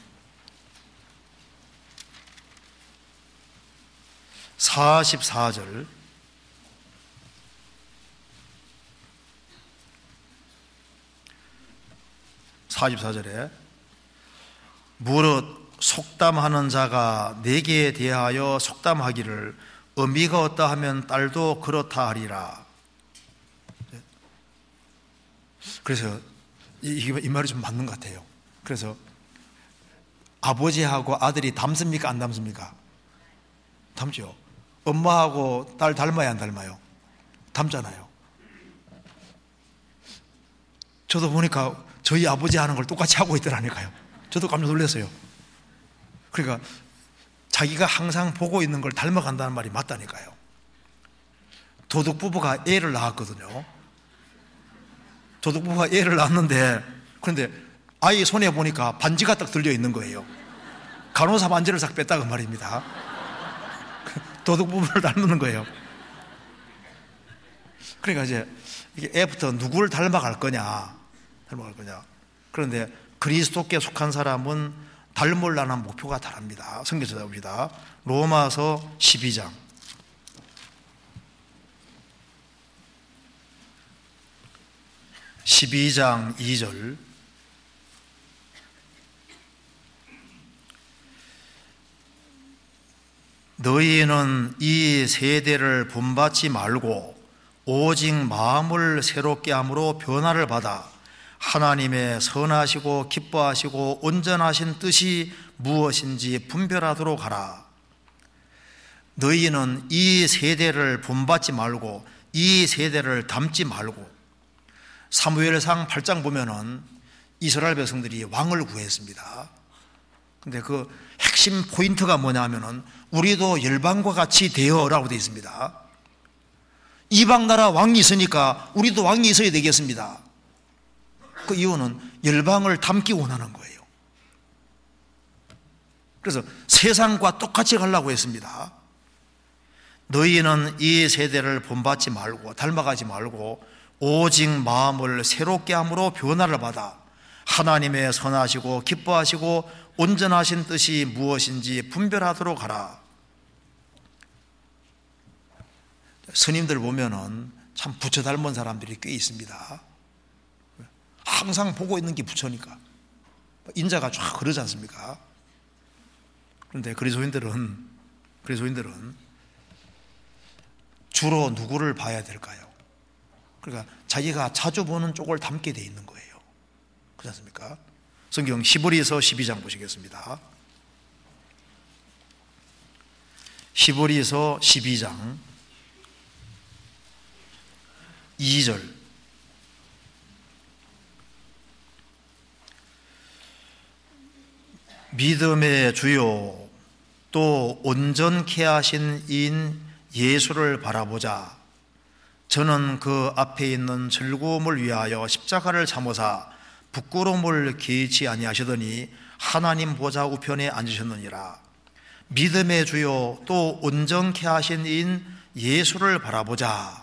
사십사 절. 사십사 절에 무릇 속담하는 자가 내게 대하여 속담하기를 어미가 어떠하면 딸도 그렇다 하리라. 그래서 이, 이 말이 좀 맞는 것 같아요. 그래서 아버지하고 아들이 닮습니까 안 닮습니까? 닮죠. 엄마하고 딸 닮아야 안 닮아요? 닮잖아요. 저도 보니까 저희 아버지 하는 걸 똑같이 하고 있더라니까요. 저도 깜짝 놀랐어요. 그러니까 자기가 항상 보고 있는 걸 닮아간다는 말이 맞다니까요. 도둑 부부가 애를 낳았거든요. 도둑 부부가 애를 낳았는데, 그런데 아이 손에 보니까 반지가 딱 들려 있는 거예요. 간호사 반지를 싹 뺐다고 말입니다. 도둑 부부를 닮는 거예요. 그러니까 이제 이게 애부터 누구를 닮아갈 거냐, 닮아갈 거냐. 그런데 그리스도께 속한 사람은 닮으려는 목표가 다릅니다. 성경 찾아봅시다. 로마서 십이 장 십이 장 이 절. 너희는 이 세대를 본받지 말고 오직 마음을 새롭게 함으로 변화를 받아 하나님의 선하시고 기뻐하시고 온전하신 뜻이 무엇인지 분별하도록 하라. 너희는 이 세대를 본받지 말고 이 세대를 닮지 말고. 사무엘상 팔 장 보면은 이스라엘 백성들이 왕을 구했습니다. 근데 그 핵심 포인트가 뭐냐면은 우리도 열방과 같이 되어라고 되어 있습니다. 이방 나라 왕이 있으니까 우리도 왕이 있어야 되겠습니다. 그 이유는 열방을 닮기 원하는 거예요. 그래서 세상과 똑같이 가려고 했습니다. 너희는 이 세대를 본받지 말고 닮아가지 말고 오직 마음을 새롭게 함으로 변화를 받아 하나님의 선하시고 기뻐하시고 온전하신 뜻이 무엇인지 분별하도록 하라. 스님들 보면은 참 부처 닮은 사람들이 꽤 있습니다. 항상 보고 있는 게 부처니까 인자가 쫙 그러지 않습니까? 그런데 그리스도인들은 그리스도인들은 주로 누구를 봐야 될까요? 그러니까 자기가 자주 보는 쪽을 닮게 돼 있는 거예요. 그렇지 않습니까? 성경 히브리서 십이 장 보시겠습니다. 히브리서 십이 장 이 절. 믿음의 주요 또 온전케 하신 이인 예수를 바라보자. 저는 그 앞에 있는 즐거움을 위하여 십자가를 참으사 부끄러움을 개의치 아니하시더니 하나님 보좌 우편에 앉으셨느니라. 믿음의 주요 또 온전케 하신 이인 예수를 바라보자.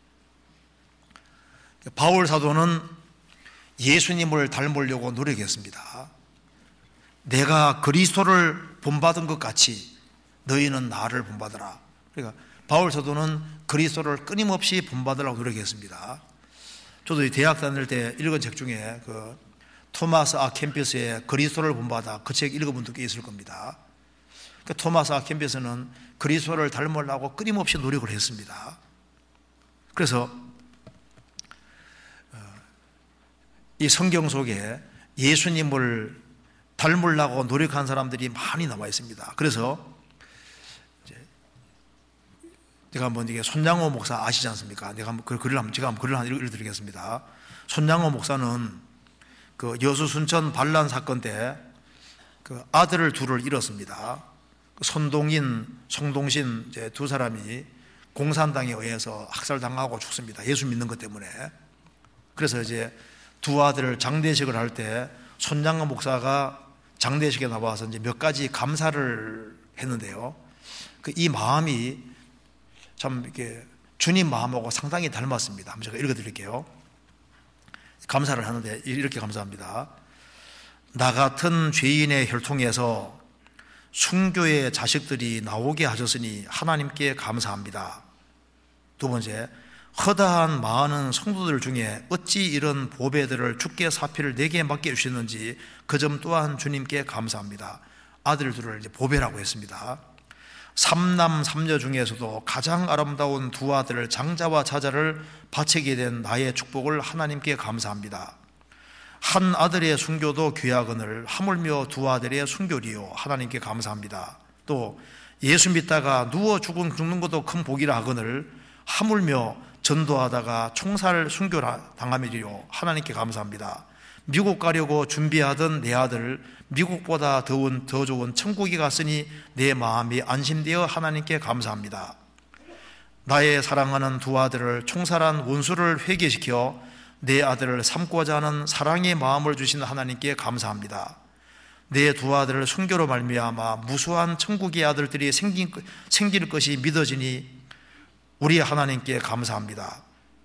바울 사도는 예수님을 닮으려고 노력했습니다. 내가 그리스도를 본받은 것 같이 너희는 나를 본받으라. 그러니까 바울 사도는 그리스도를 끊임없이 본받으려고 노력했습니다. 저도 대학 다닐 때 읽은 책 중에 그 토마스 아 캠피스의 그리스도를 본받아, 그 책 읽어본 분도 꽤 있을 겁니다. 그 토마스 아 캠피스는 그리스도를 닮으려고 끊임없이 노력을 했습니다. 그래서 이 성경 속에 예수님을 닮으려고 노력한 사람들이 많이 나와 있습니다. 그래서 제가 한번 이게 손양호 목사 아시지 않습니까? 내가 한번 그 글을 한번 제가 한번 글을 하나 읽어드리겠습니다. 손양호 목사는 그 여수 순천 반란 사건 때 그 아들을 둘을 잃었습니다. 손동인, 송동신 이제 두 사람이 공산당에 의해서 학살당하고 죽습니다. 예수 믿는 것 때문에. 그래서 이제 두 아들을 장례식을 할 때 손양호 목사가 장례식에 나와서 이제 몇 가지 감사를 했는데요. 그 이 마음이 참 이렇게 주님 마음하고 상당히 닮았습니다. 한번 제가 읽어드릴게요. 감사를 하는데 이렇게 감사합니다. 나 같은 죄인의 혈통에서 순교의 자식들이 나오게 하셨으니 하나님께 감사합니다. 두 번째, 허다한 많은 성도들 중에 어찌 이런 보배들을 주께 사피를 내게 맡겨주셨는지 그 점 또한 주님께 감사합니다. 아들들을 이제 보배라고 했습니다. 삼남 삼녀 중에서도 가장 아름다운 두 아들을 장자와 자자를 바치게 된 나의 축복을 하나님께 감사합니다. 한 아들의 순교도 귀하거늘 하물며 두 아들의 순교리요 하나님께 감사합니다. 또 예수 믿다가 누워 죽은 죽는 것도 큰 복이라 하거늘 하물며 전도하다가 총살 순교 당함이리요 하나님께 감사합니다. 미국 가려고 준비하던 내 아들 미국보다 더운, 더 좋은 천국에 갔으니 내 마음이 안심되어 하나님께 감사합니다. 나의 사랑하는 두 아들을 총살한 원수를 회개시켜 내 아들을 삼고자 하는 사랑의 마음을 주신 하나님께 감사합니다. 내 두 아들을 순교로 말미암아 무수한 천국의 아들들이 생긴, 생길 것이 믿어지니 우리 하나님께 감사합니다.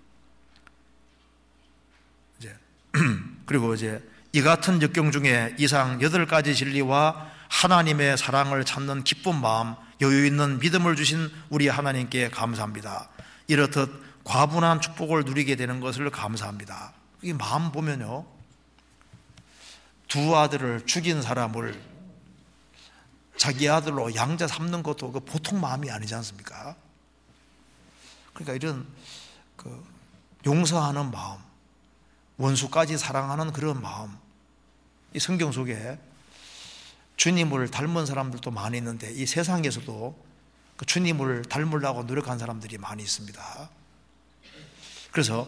이제 그리고 이제 이 같은 역경 중에 이상 여덟 가지 진리와 하나님의 사랑을 찾는 기쁜 마음, 여유 있는 믿음을 주신 우리 하나님께 감사합니다. 이렇듯 과분한 축복을 누리게 되는 것을 감사합니다. 이 마음 보면요, 두 아들을 죽인 사람을 자기 아들로 양자 삼는 것도 그 보통 마음이 아니지 않습니까? 그러니까 이런 그 용서하는 마음, 원수까지 사랑하는 그런 마음, 이 성경 속에 주님을 닮은 사람들도 많이 있는데 이 세상에서도 그 주님을 닮으려고 노력한 사람들이 많이 있습니다. 그래서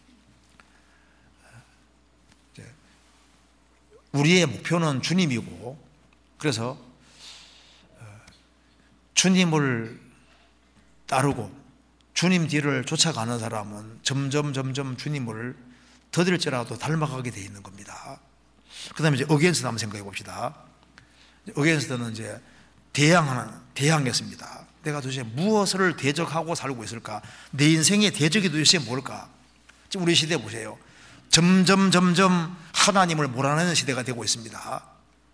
우리의 목표는 주님이고, 그래서 주님을 따르고 주님 뒤를 쫓아가는 사람은 점점 점점 주님을 더딜지라도 닮아가게 되어 있는 겁니다. 그 다음에 이제 어게인스트 한번 생각해 봅시다. 어게인스트는 이제 대항하는, 대항했습니다. 내가 도대체 무엇을 대적하고 살고 있을까? 내 인생의 대적이 도대체 뭘까? 지금 우리 시대 보세요. 점점 점점 하나님을 몰아내는 시대가 되고 있습니다.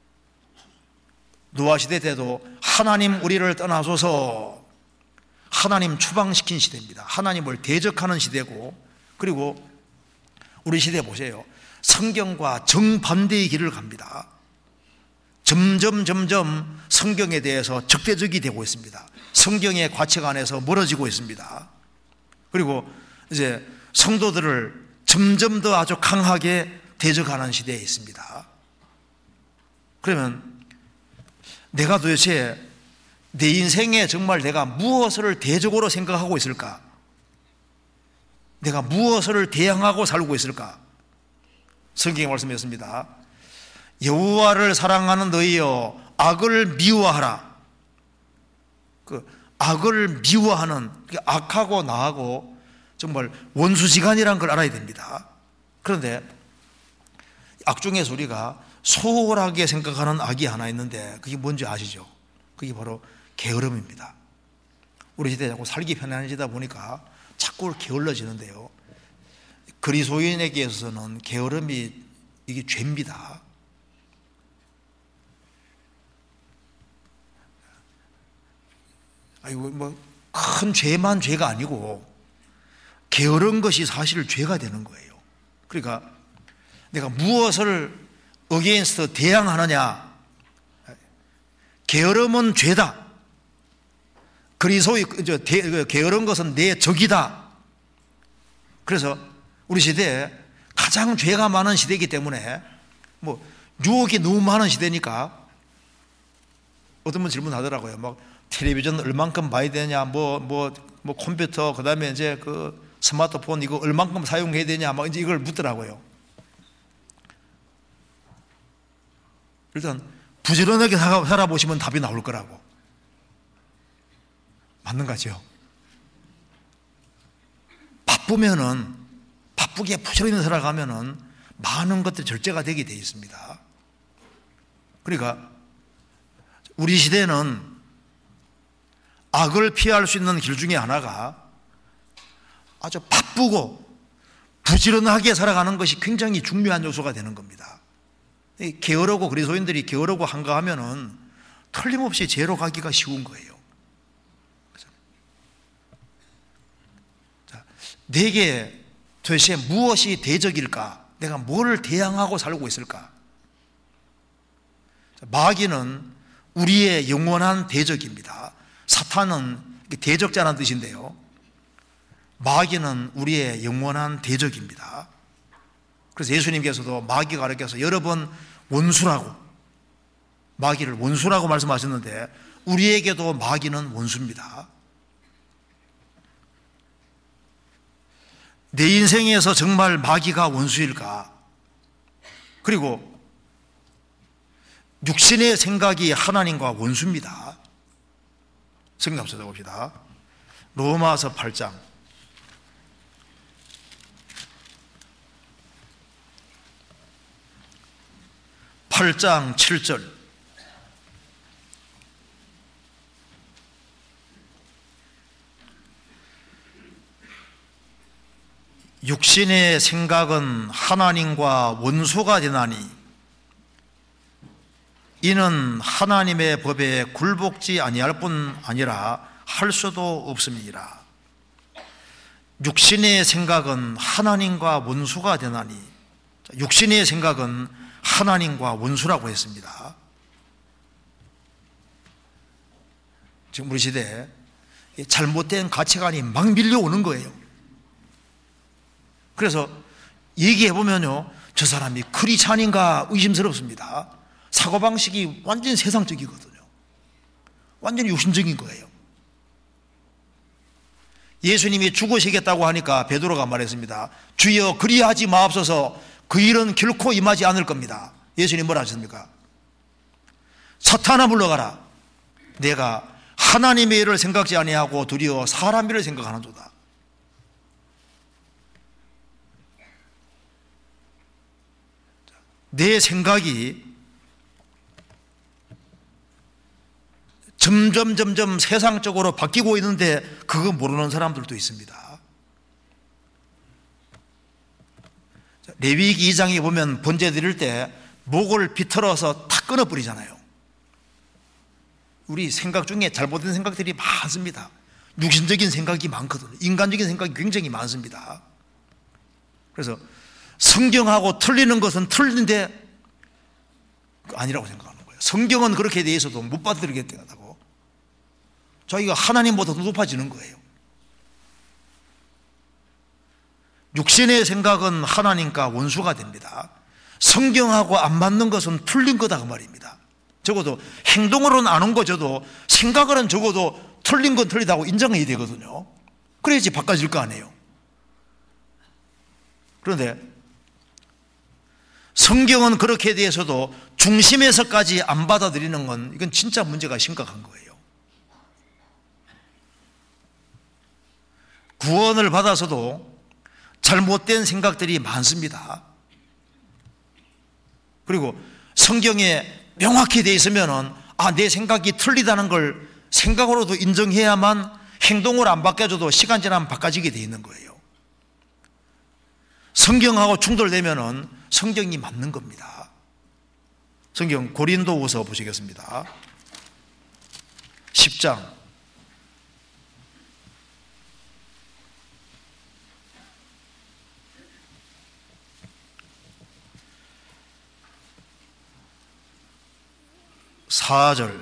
노아 시대 때도 하나님 우리를 떠나소서, 하나님 추방시킨 시대입니다. 하나님을 대적하는 시대고, 그리고 우리 시대 보세요. 성경과 정반대의 길을 갑니다. 점점 점점 성경에 대해서 적대적이 되고 있습니다. 성경의 가치관에서 멀어지고 있습니다. 그리고 이제 성도들을 점점 더 아주 강하게 대적하는 시대에 있습니다. 그러면 내가 도대체 내 인생에 정말 내가 무엇을 대적으로 생각하고 있을까? 내가 무엇을 대항하고 살고 있을까? 성경에 말씀했습니다. 여호와를 사랑하는 너희여 악을 미워하라. 그 악을 미워하는, 악하고 나하고 정말 원수지간이라는 걸 알아야 됩니다. 그런데 악 중에서 우리가 소홀하게 생각하는 악이 하나 있는데 그게 뭔지 아시죠? 그게 바로 게으름입니다. 우리 시대에 자꾸 살기 편안해지다 보니까 자꾸 게을러지는데요, 그리스도인에게 있어서는 게으름이 이게 죄입니다. 아이고, 뭐 큰 죄만 죄가 아니고 게으른 것이 사실 죄가 되는 거예요. 그러니까 내가 무엇을 어게인스트 대항하느냐? 게으름은 죄다. 그리스도의 게으른 것은 내 적이다. 그래서 우리 시대에 가장 죄가 많은 시대이기 때문에 뭐 유혹이 너무 많은 시대니까 어떤 분 질문하더라고요. 막 텔레비전 얼만큼 봐야 되냐, 뭐, 뭐, 뭐 컴퓨터, 그 다음에 이제 그 스마트폰 이거 얼만큼 사용해야 되냐, 막 이제 이걸 묻더라고요. 일단 부지런하게 살아보시면 답이 나올 거라고. 맞는 거죠. 바쁘면은, 바쁘게 부지런히 살아가면은 많은 것들이 절제가 되게 되어 있습니다. 그러니까 우리 시대는 악을 피할 수 있는 길 중에 하나가 아주 바쁘고 부지런하게 살아가는 것이 굉장히 중요한 요소가 되는 겁니다. 게으르고 그리스도인들이 게으르고 한가하면은 틀림없이 죄로 가기가 쉬운 거예요. 자, 내게 도대체 무엇이 대적일까? 내가 뭘 대항하고 살고 있을까? 자, 마귀는 우리의 영원한 대적입니다. 사탄은 대적자라는 뜻인데요, 마귀는 우리의 영원한 대적입니다. 그래서 예수님께서도 마귀가 가르쳐서 여러 번 원수라고, 마귀를 원수라고 말씀하셨는데 우리에게도 마귀는 원수입니다. 내 인생에서 정말 마귀가 원수일까? 그리고 육신의 생각이 하나님과 원수입니다. 성경 한번 찾아봅시다. 로마서 팔 장 팔 장 칠 절. 육신의 생각은 하나님과 원수가 되나니 이는 하나님의 법에 굴복지 아니할 뿐 아니라 할 수도 없음이라. 육신의 생각은 하나님과 원수가 되나니, 육신의 생각은 하나님과 원수라고 했습니다. 지금 우리 시대에 잘못된 가치관이 막 밀려오는 거예요. 그래서 얘기해 보면요, 저 사람이 크리스찬인가 의심스럽습니다. 사고방식이 완전히 세상적이거든요. 완전히 육신적인 거예요. 예수님이 죽으시겠다고 하니까 베드로가 말했습니다. 주여 그리하지 마옵소서, 그 일은 결코 임하지 않을 겁니다. 예수님 뭐라 하셨습니까? 사탄아 물러가라. 내가 하나님의 일을 생각지 아니하고 도리어 사람 일을 생각하는도다. 내 생각이 점점 점점 세상적으로 바뀌고 있는데 그거 모르는 사람들도 있습니다. 레위기 이 장에 보면 번제 드릴 때 목을 비틀어서 탁 끊어버리잖아요. 우리 생각 중에 잘못된 생각들이 많습니다. 육신적인 생각이 많거든요. 인간적인 생각이 굉장히 많습니다. 그래서 성경하고 틀리는 것은 틀린데 아니라고 생각하는 거예요. 성경은 그렇게 대해서도 못 받아들이겠다고. 자기가 하나님보다 더 높아지는 거예요. 육신의 생각은 하나님과 원수가 됩니다. 성경하고 안 맞는 것은 틀린 거다 그 말입니다. 적어도 행동으로는 안 온 거 저도 생각으로는 적어도 틀린 건 틀리다고 인정해야 되거든요. 그래야지 바꿔질 거 아니에요. 그런데 성경은 그렇게 대해서도 중심에서까지 안 받아들이는 건 이건 진짜 문제가 심각한 거예요. 구원을 받아서도 잘못된 생각들이 많습니다. 그리고 성경에 명확히 되어 있으면은 아, 내 생각이 틀리다는 걸 생각으로도 인정해야만 행동을 안 바꿔줘도 시간 지나면 바꿔지게 되어 있는 거예요. 성경하고 충돌되면은 성경이 맞는 겁니다. 성경 고린도후서 보시겠습니다. 십 장 사 절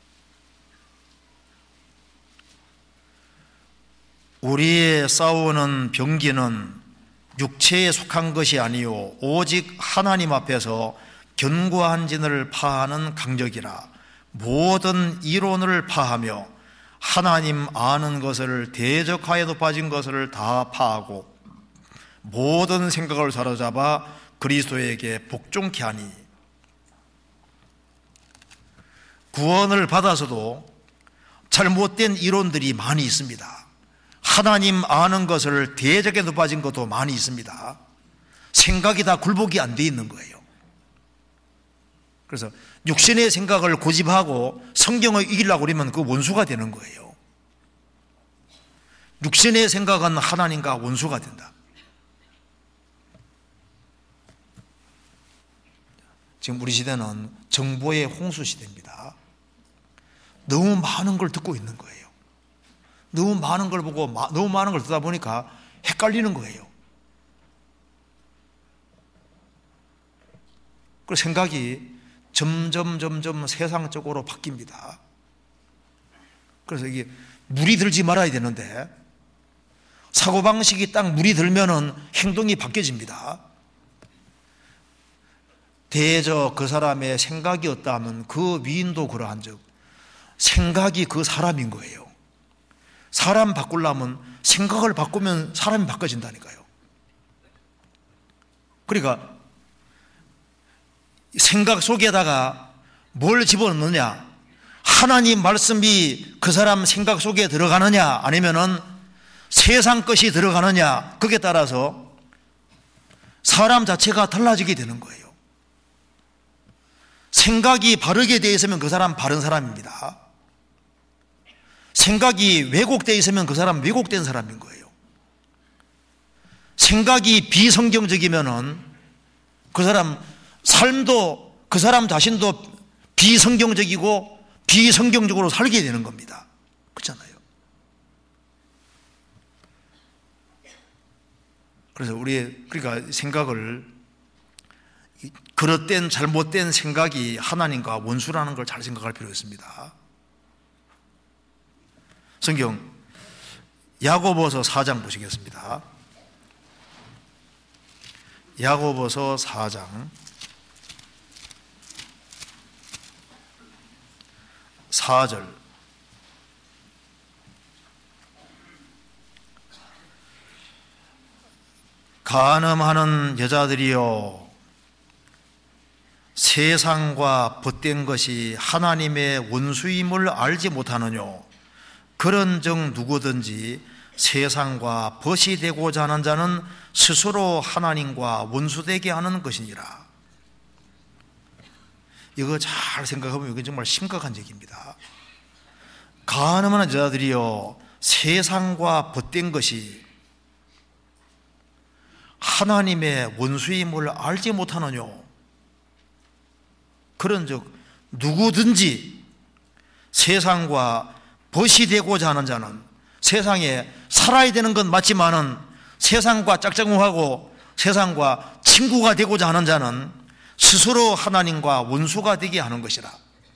우리의 싸우는 병기는 육체에 속한 것이 아니요 오직 하나님 앞에서 견고한 진을 파하는 강적이라. 모든 이론을 파하며 하나님 아는 것을 대적하여 높아진 것을 다 파하고 모든 생각을 사로잡아 그리스도에게 복종케 하니. 구원을 받아서도 잘못된 이론들이 많이 있습니다. 하나님 아는 것을 대적에 높아진 것도 많이 있습니다. 생각이 다 굴복이 안 돼 있는 거예요. 그래서 육신의 생각을 고집하고 성경을 이기려고 그러면 그 원수가 되는 거예요. 육신의 생각은 하나님과 원수가 된다. 지금 우리 시대는 정보의 홍수 시대입니다. 너무 많은 걸 듣고 있는 거예요. 너무 많은 걸 보고 너무 많은 걸 듣다 보니까 헷갈리는 거예요. 그리고 생각이 점점 점점 세상적으로 바뀝니다. 그래서 이게 물이 들지 말아야 되는데 사고방식이 딱 물이 들면은 행동이 바뀌어집니다. 대저 그 사람의 생각이 없다면 그 위인도 그러한 즉 생각이 그 사람인 거예요. 사람 바꾸려면 생각을 바꾸면 사람이 바꿔진다니까요. 그러니까 생각 속에다가 뭘 집어넣느냐, 하나님 말씀이 그 사람 생각 속에 들어가느냐 아니면은 세상 것이 들어가느냐, 그게 따라서 사람 자체가 달라지게 되는 거예요. 생각이 바르게 되어 있으면 그 사람 바른 사람입니다. 생각이 왜곡되어 있으면 그 사람 왜곡된 사람인 거예요. 생각이 비성경적이면은 그 사람 삶도 그 사람 자신도 비성경적이고 비성경적으로 살게 되는 겁니다. 그렇잖아요. 그래서 우리 그러니까 생각을 그릇된 잘못된 생각이 하나님과 원수라는 걸 잘 생각할 필요가 있습니다. 성경 야고보서 사 장 보시겠습니다. 야고보서 사 장 사 절. 간음하는 여자들이여, 세상과 벗된 것이 하나님의 원수임을 알지 못하느뇨. 그런즉 누구든지 세상과 벗이 되고자 하는 자는 스스로 하나님과 원수되게 하는 것이니라. 이거 잘 생각해보면 이건 정말 심각한 얘기입니다. 간음하는 여자들이여, 세상과 벗된 것이 하나님의 원수임을 알지 못하느뇨. 그런즉 누구든지 세상과 벗이 되고자 하는 자는, 세상에 살아야 되는 건 맞지만은 세상과 짝짝꿍하고 세상과 친구가 되고자 하는 자는 스스로 하나님과 원수가 되게 하는 것이라.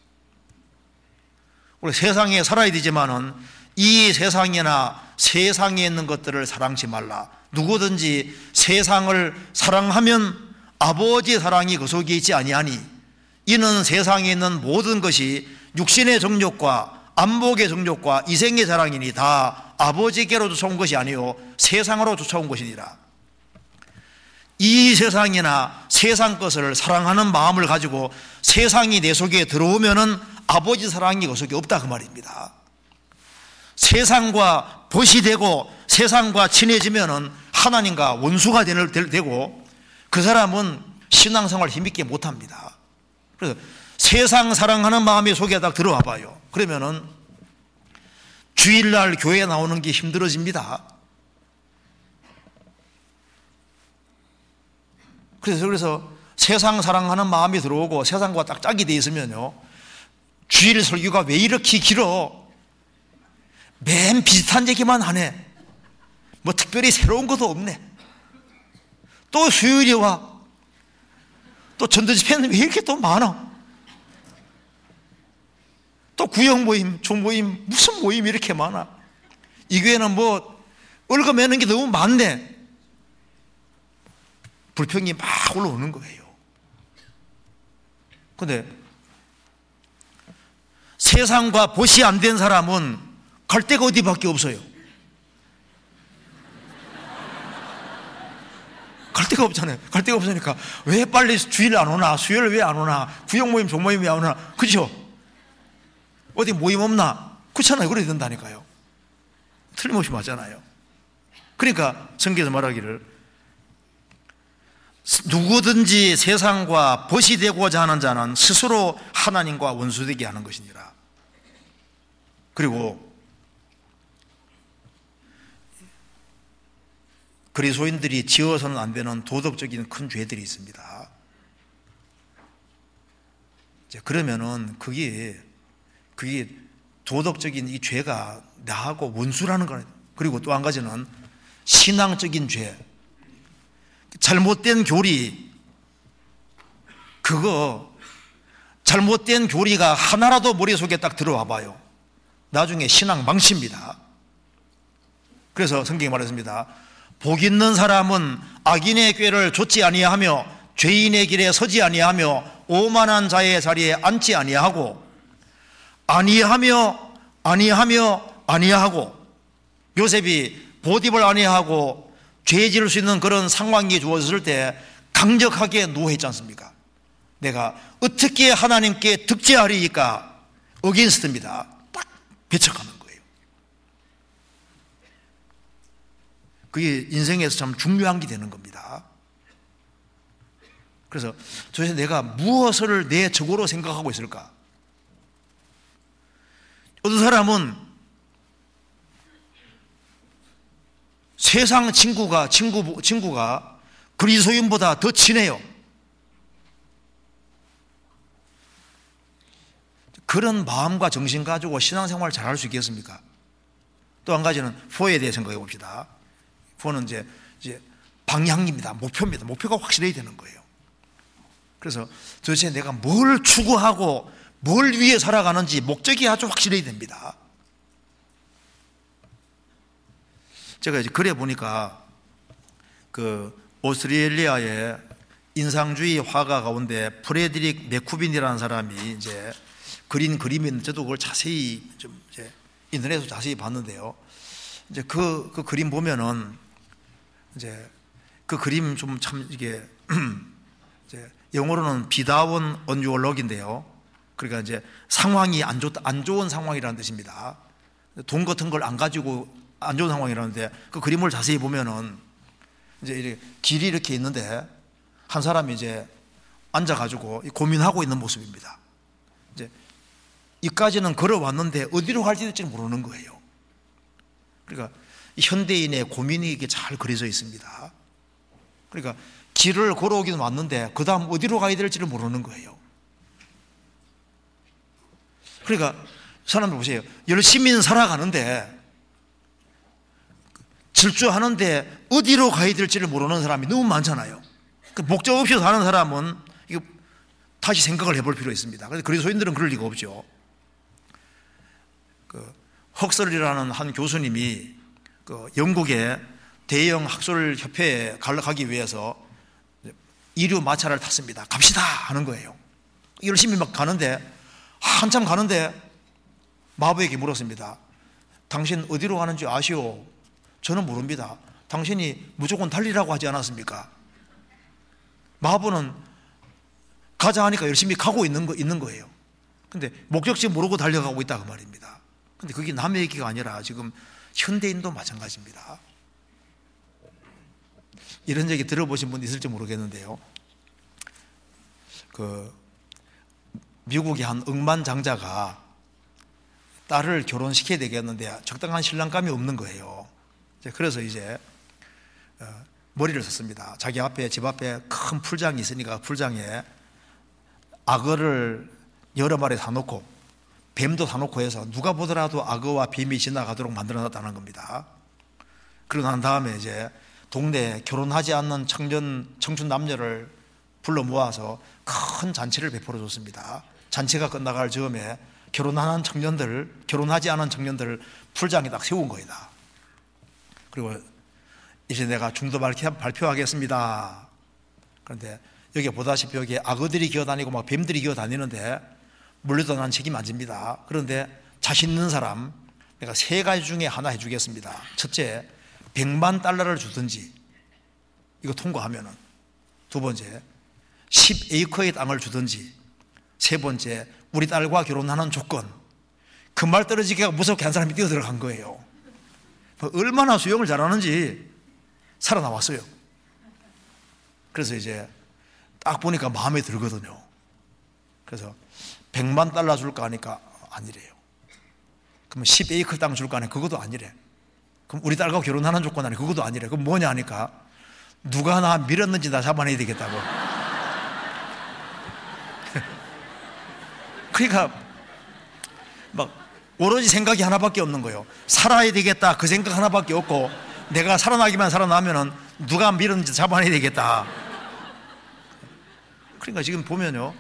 우리 세상에 살아야 되지만은 이 세상이나 세상에 있는 것들을 사랑치 말라. 누구든지 세상을 사랑하면 아버지의 사랑이 그 속에 있지 아니하니, 이는 세상에 있는 모든 것이 육신의 정욕과 안목의 정욕과 이생의 자랑이니 다 아버지께로 쫓아온 것이 아니요 세상으로 쫓아온 것이니라. 이 세상이나 세상 것을 사랑하는 마음을 가지고 세상이 내 속에 들어오면은 아버지 사랑이 그 속에 없다 그 말입니다. 세상과 벗이 되고 세상과 친해지면은 하나님과 원수가 되고 그 사람은 신앙생활 힘있게 못합니다. 그래서 세상 사랑하는 마음이 속에 딱 들어와 봐요. 그러면은 주일날 교회에 나오는 게 힘들어집니다. 그래서 그래서 세상 사랑하는 마음이 들어오고 세상과 딱 짝이 돼 있으면요, 주일 설교가 왜 이렇게 길어? 맨 비슷한 얘기만 하네. 뭐 특별히 새로운 것도 없네. 또 수요일에 와. 또 전도 집회는 왜 이렇게 또 많아? 또 구역 모임, 조모임, 무슨 모임이 이렇게 많아? 이 교회는 뭐 얽어매는 게 너무 많네. 불평이 막 올라오는 거예요. 그런데 세상과 벗이 안 된 사람은 갈 데가 어디밖에 없어요. 갈 데가 없잖아요. 갈 데가 없으니까 왜 빨리 주일 안 오나? 수요일 왜 안 오나? 구역 모임, 조모임 왜 안 오나? 그죠? 어디 모임 없나? 그렇잖아요. 그래야 된다니까요. 틀림없이 맞잖아요. 그러니까 성경에서 말하기를 누구든지 세상과 벗이 되고자 하는 자는 스스로 하나님과 원수되게 하는 것이니라. 그리고 그리스도인들이 지어서는 안 되는 도덕적인 큰 죄들이 있습니다. 그러면은 그게 그게 도덕적인 이 죄가 나하고 원수라는 거예요. 그리고 또 한 가지는 신앙적인 죄, 잘못된 교리. 그거 잘못된 교리가 하나라도 머릿속에 딱 들어와 봐요, 나중에 신앙 망칩니다. 그래서 성경이 말했습니다. 복 있는 사람은 악인의 꾀를 좇지 아니하며 죄인의 길에 서지 아니하며 오만한 자의 자리에 앉지 아니하고 아니하며 아니하며 아니하고. 요셉이 보디벌 아니하고 죄 지을 수 있는 그런 상황이 주어졌을 때 강력하게 노했지 않습니까? 내가 어떻게 하나님께 득죄하리이까? 어게인스트입니다. 딱 배척하는 거예요. 그게 인생에서 참 중요한 게 되는 겁니다. 그래서 도대체 내가 무엇을 내 적으로 생각하고 있을까? 어떤 사람은 세상 친구가 친구 친구가 그리스도인보다 더 친해요. 그런 마음과 정신 가지고 신앙생활 잘할 수 있겠습니까? 또 한 가지는 포에 대해 생각해 봅시다. 포는 이제 이제 방향입니다. 목표입니다. 목표가 확실해야 되는 거예요. 그래서 도대체 내가 뭘 추구하고 뭘 위해 살아가는지 목적이 아주 확실해야 됩니다. 제가 이제 그래 보니까 그 오스트레일리아의 인상주의 화가 가운데 프레드릭 메쿠빈이라는 사람이 이제 그린 그림인데 저도 그걸 자세히 좀 이제 인터넷에서 자세히 봤는데요. 이제 그, 그 그림 보면은 이제 그 그림 좀 참 이게 이제 영어로는 비다운 언유얼럭인데요. 그러니까 이제 상황이 안 좋다, 안 좋은 상황이라는 뜻입니다. 돈 같은 걸 안 가지고 안 좋은 상황이라는데 그 그림을 자세히 보면은 이제 이렇게 길이 이렇게 있는데 한 사람이 이제 앉아가지고 고민하고 있는 모습입니다. 이제 이까지는 걸어왔는데 어디로 갈지 될지 모르는 거예요. 그러니까 현대인의 고민이 이게 잘 그려져 있습니다. 그러니까 길을 걸어오기는 왔는데 그 다음 어디로 가야 될지를 모르는 거예요. 그러니까 사람들 보세요. 열심히 살아가는데 질주하는데 어디로 가야 될지를 모르는 사람이 너무 많잖아요. 목적 없이 사는 사람은 이거 다시 생각을 해볼 필요가 있습니다. 그래서 그리스도인들은 그럴 리가 없죠. 그 헉설이라는 한 교수님이 그 영국의 대형 학술 협회에 가기 위해서 이류 마차를 탔습니다. 갑시다 하는 거예요. 열심히 막 가는데 한참 가는데 마부에게 물었습니다. 당신 어디로 가는지 아시오? 저는 모릅니다. 당신이 무조건 달리라고 하지 않았습니까? 마부는 가자 하니까 열심히 가고 있는, 거, 있는 거예요. 근데 목적지 모르고 달려가고 있다 그 말입니다. 근데 그게 남의 얘기가 아니라 지금 현대인도 마찬가지입니다. 이런 얘기 들어보신 분 있을지 모르겠는데요. 그 미국의 한 억만장자가 딸을 결혼시켜야 되겠는데 적당한 신랑감이 없는 거예요. 그래서 이제 머리를 썼습니다. 자기 앞에, 집 앞에 큰 풀장이 있으니까 풀장에 악어를 여러 마리 사놓고 뱀도 사놓고 해서 누가 보더라도 악어와 뱀이 지나가도록 만들어놨다는 겁니다. 그러고 난 다음에 이제 동네에 결혼하지 않는 청년, 청춘 남녀를 불러 모아서 큰 잔치를 베풀어 줬습니다. 잔치가 끝나갈 즈음에 결혼하는 청년들, 결혼하지 않은 청년들을 풀장에 딱 세운 거이다. 그리고 이제 내가 중도 발표하겠습니다. 그런데 여기 보다시피 여기 악어들이 기어다니고 막 뱀들이 기어다니는데 물려도 난 책임 안 집니다. 그런데 자신 있는 사람 내가 세 가지 중에 하나 해주겠습니다. 첫째, 백만 달러를 주든지 이거 통과하면은. 두 번째, 십 에이커의 땅을 주든지. 세 번째, 우리 딸과 결혼하는 조건. 그 말 떨어지기가 무섭게 한 사람이 뛰어들어간 거예요. 얼마나 수영을 잘하는지 살아나왔어요. 그래서 이제 딱 보니까 마음에 들거든요. 그래서 백만 달러 줄까 하니까 아니래요. 그러면 십 에이커 땅 줄까 하니까 그것도 아니래. 그럼 우리 딸과 결혼하는 조건 아니 그것도 아니래. 그럼 뭐냐 하니까 누가 나 밀었는지 나 잡아내야 되겠다고. 그러니까 막 오로지 생각이 하나밖에 없는 거예요. 살아야 되겠다 그 생각 하나밖에 없고 내가 살아나기만 살아나면은 누가 밀었는지 잡아내야 되겠다. 그러니까 지금 보면요,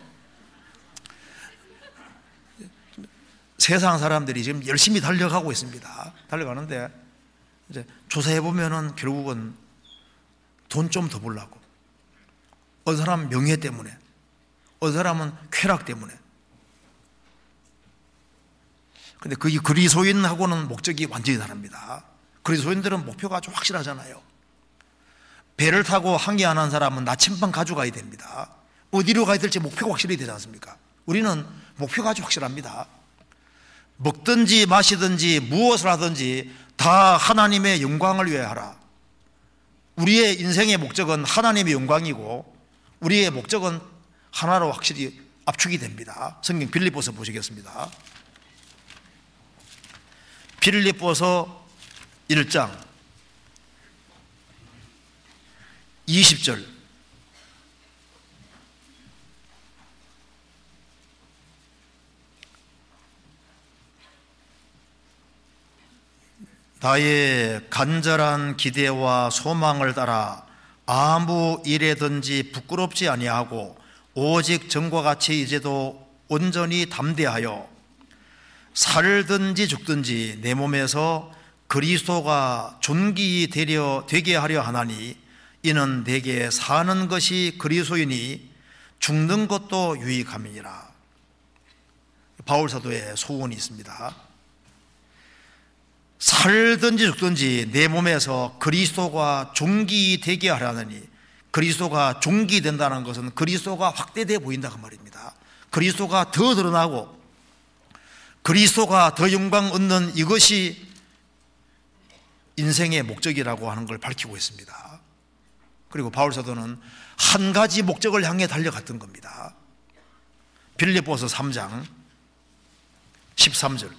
세상 사람들이 지금 열심히 달려가고 있습니다. 달려가는데 이제 조사해 보면은 결국은 돈 좀 더 벌려고, 어느 사람은 명예 때문에, 어느 사람은 쾌락 때문에. 근데 그 그리스도인하고는 목적이 완전히 다릅니다. 그리스도인들은 목표가 아주 확실하잖아요. 배를 타고 항해하는 사람은 나침반 가져가야 됩니다. 어디로 가야 될지 목표가 확실히 되지 않습니까? 우리는 목표가 아주 확실합니다. 먹든지 마시든지 무엇을 하든지 다 하나님의 영광을 위해 하라. 우리의 인생의 목적은 하나님의 영광이고 우리의 목적은 하나로 확실히 압축이 됩니다. 성경 빌립보서 보시겠습니다. 빌립보서 일 장 이십 절. 나의 간절한 기대와 소망을 따라 아무 일에든지 부끄럽지 아니하고 오직 전과 같이 이제도 온전히 담대하여 살든지 죽든지 내 몸에서 그리스도가 존귀히 되려 되게 하려 하나니 이는 내게 사는 것이 그리스도이니 죽는 것도 유익함이니라. 바울 사도의 소원이 있습니다. 살든지 죽든지 내 몸에서 그리스도가 존귀히 되게 하려니, 그리스도가 존귀된다는 것은 그리스도가 확대되어 보인다 그 말입니다. 그리스도가 더 드러나고 그리스도가 더 영광 얻는 이것이 인생의 목적이라고 하는 걸 밝히고 있습니다. 그리고 바울 사도는 한 가지 목적을 향해 달려갔던 겁니다. 빌립보서 삼 장 십삼 절.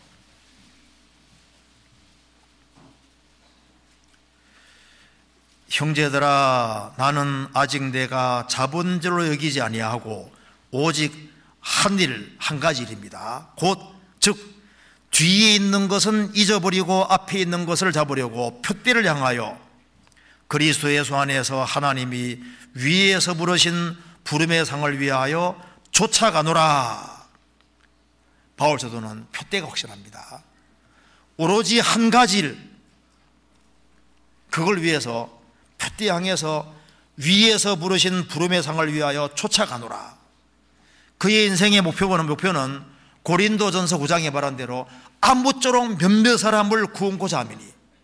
형제들아, 나는 아직 내가 자본질로 여기지 아니하고 오직 한 일, 한 가지 일입니다. 곧 즉 뒤에 있는 것은 잊어버리고 앞에 있는 것을 잡으려고 표대를 향하여 그리스도 예수 안에서 하나님이 위에서 부르신 부름의 상을 위하여 쫓아가노라. 바울 사도는 표대가 확실합니다. 오로지 한 가지 일, 그걸 위해서 표대 향해서 위에서 부르신 부름의 상을 위하여 쫓아가노라. 그의 인생의 목표는, 목표는 고린도전서 구 장에 말한 대로 아무쪼록 몇몇 사람을 구원고자 함이니,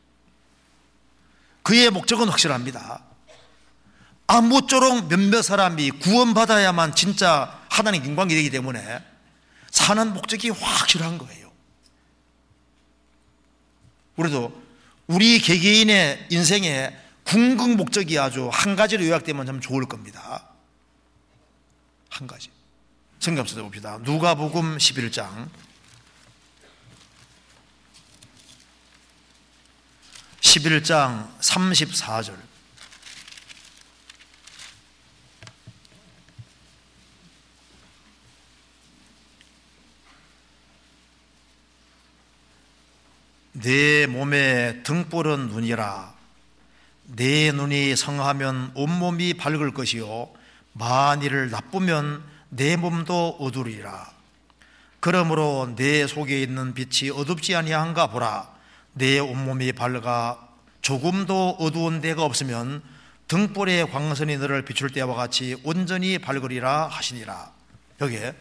그의 목적은 확실합니다. 아무쪼록 몇몇 사람이 구원받아야만 진짜 하나님 영광이 되기 때문에 사는 목적이 확실한 거예요. 우리도 우리 개개인의 인생에 궁극 목적이 아주 한 가지로 요약되면 참 좋을 겁니다. 한 가지. 성경 찾아봅시다. 누가복음 십일 장 십일 장 삼십사 절. 내 몸에 등불은 눈이라. 내 눈이 성하면 온몸이 밝을 것이요 만일 나쁘면 내 몸도 어두리라. 그러므로 내 속에 있는 빛이 어둡지 아니한가 보라. 내 온몸이 밝아 조금도 어두운 데가 없으면 등불의 광선이 너를 비출 때와 같이 온전히 밝으리라 하시니라. 여기에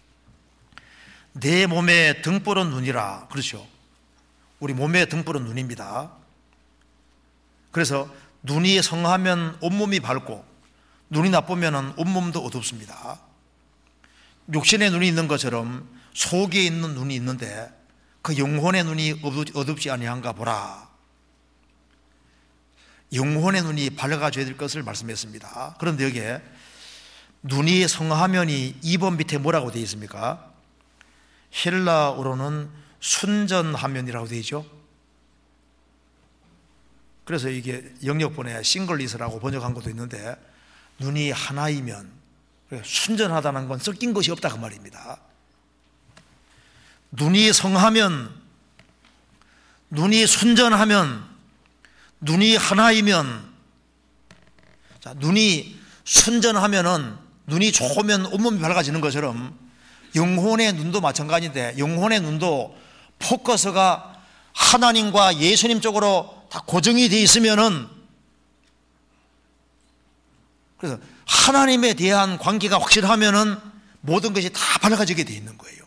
내 몸에 등불은 눈이라. 그렇죠. 우리 몸의 등불은 눈입니다. 그래서 눈이 성하면 온몸이 밝고 눈이 나쁘면 온몸도 어둡습니다. 육신의 눈이 있는 것처럼 속에 있는 눈이 있는데 그 영혼의 눈이 어둡지 아니한가 보라. 영혼의 눈이 밝아져야 될 것을 말씀했습니다. 그런데 여기에 눈이 성하면이 이 번 밑에 뭐라고 되어 있습니까? 헬라어로는 순전하면이라고 되어 있죠. 그래서 이게 영역본에 싱글리스라고 번역한 것도 있는데, 눈이 하나이면 순전하다는 건 섞인 것이 없다 그 말입니다. 눈이 성하면, 눈이 순전하면, 눈이 하나이면, 자, 눈이 순전하면은 눈이 좋으면 온몸이 밝아지는 것처럼 영혼의 눈도 마찬가지인데, 영혼의 눈도 포커스가 하나님과 예수님 쪽으로 다 고정이 되어 있으면은, 그래서 하나님에 대한 관계가 확실하면은 모든 것이 다 밝아지게 되어 있는 거예요.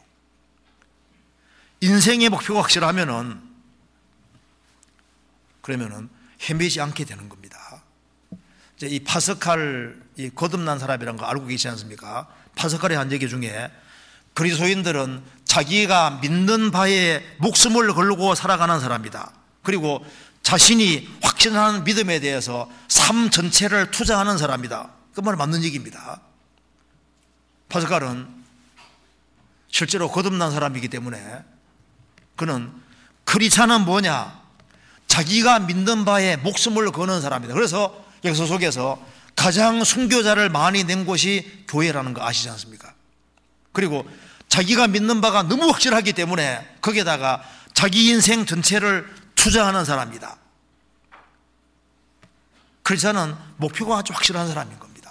인생의 목표가 확실하면은, 그러면은 헤매지 않게 되는 겁니다. 이제 이 파스칼, 이 거듭난 사람이라는 거 알고 계시지 않습니까? 파스칼의 한 얘기 중에 그리스도인들은 자기가 믿는 바에 목숨을 걸고 살아가는 사람이다. 그리고 자신이 확신하는 믿음에 대해서 삶 전체를 투자하는 사람이다. 그 말 맞는 얘기입니다. 파스칼은 실제로 거듭난 사람이기 때문에 그는 크리스찬은 뭐냐? 자기가 믿는 바에 목숨을 거는 사람이다. 그래서 역사 속에서 가장 순교자를 많이 낸 곳이 교회라는 거 아시지 않습니까? 그리고 자기가 믿는 바가 너무 확실하기 때문에 거기에다가 자기 인생 전체를 투자하는 사람이다. 크리스찬은 목표가 아주 확실한 사람인 겁니다.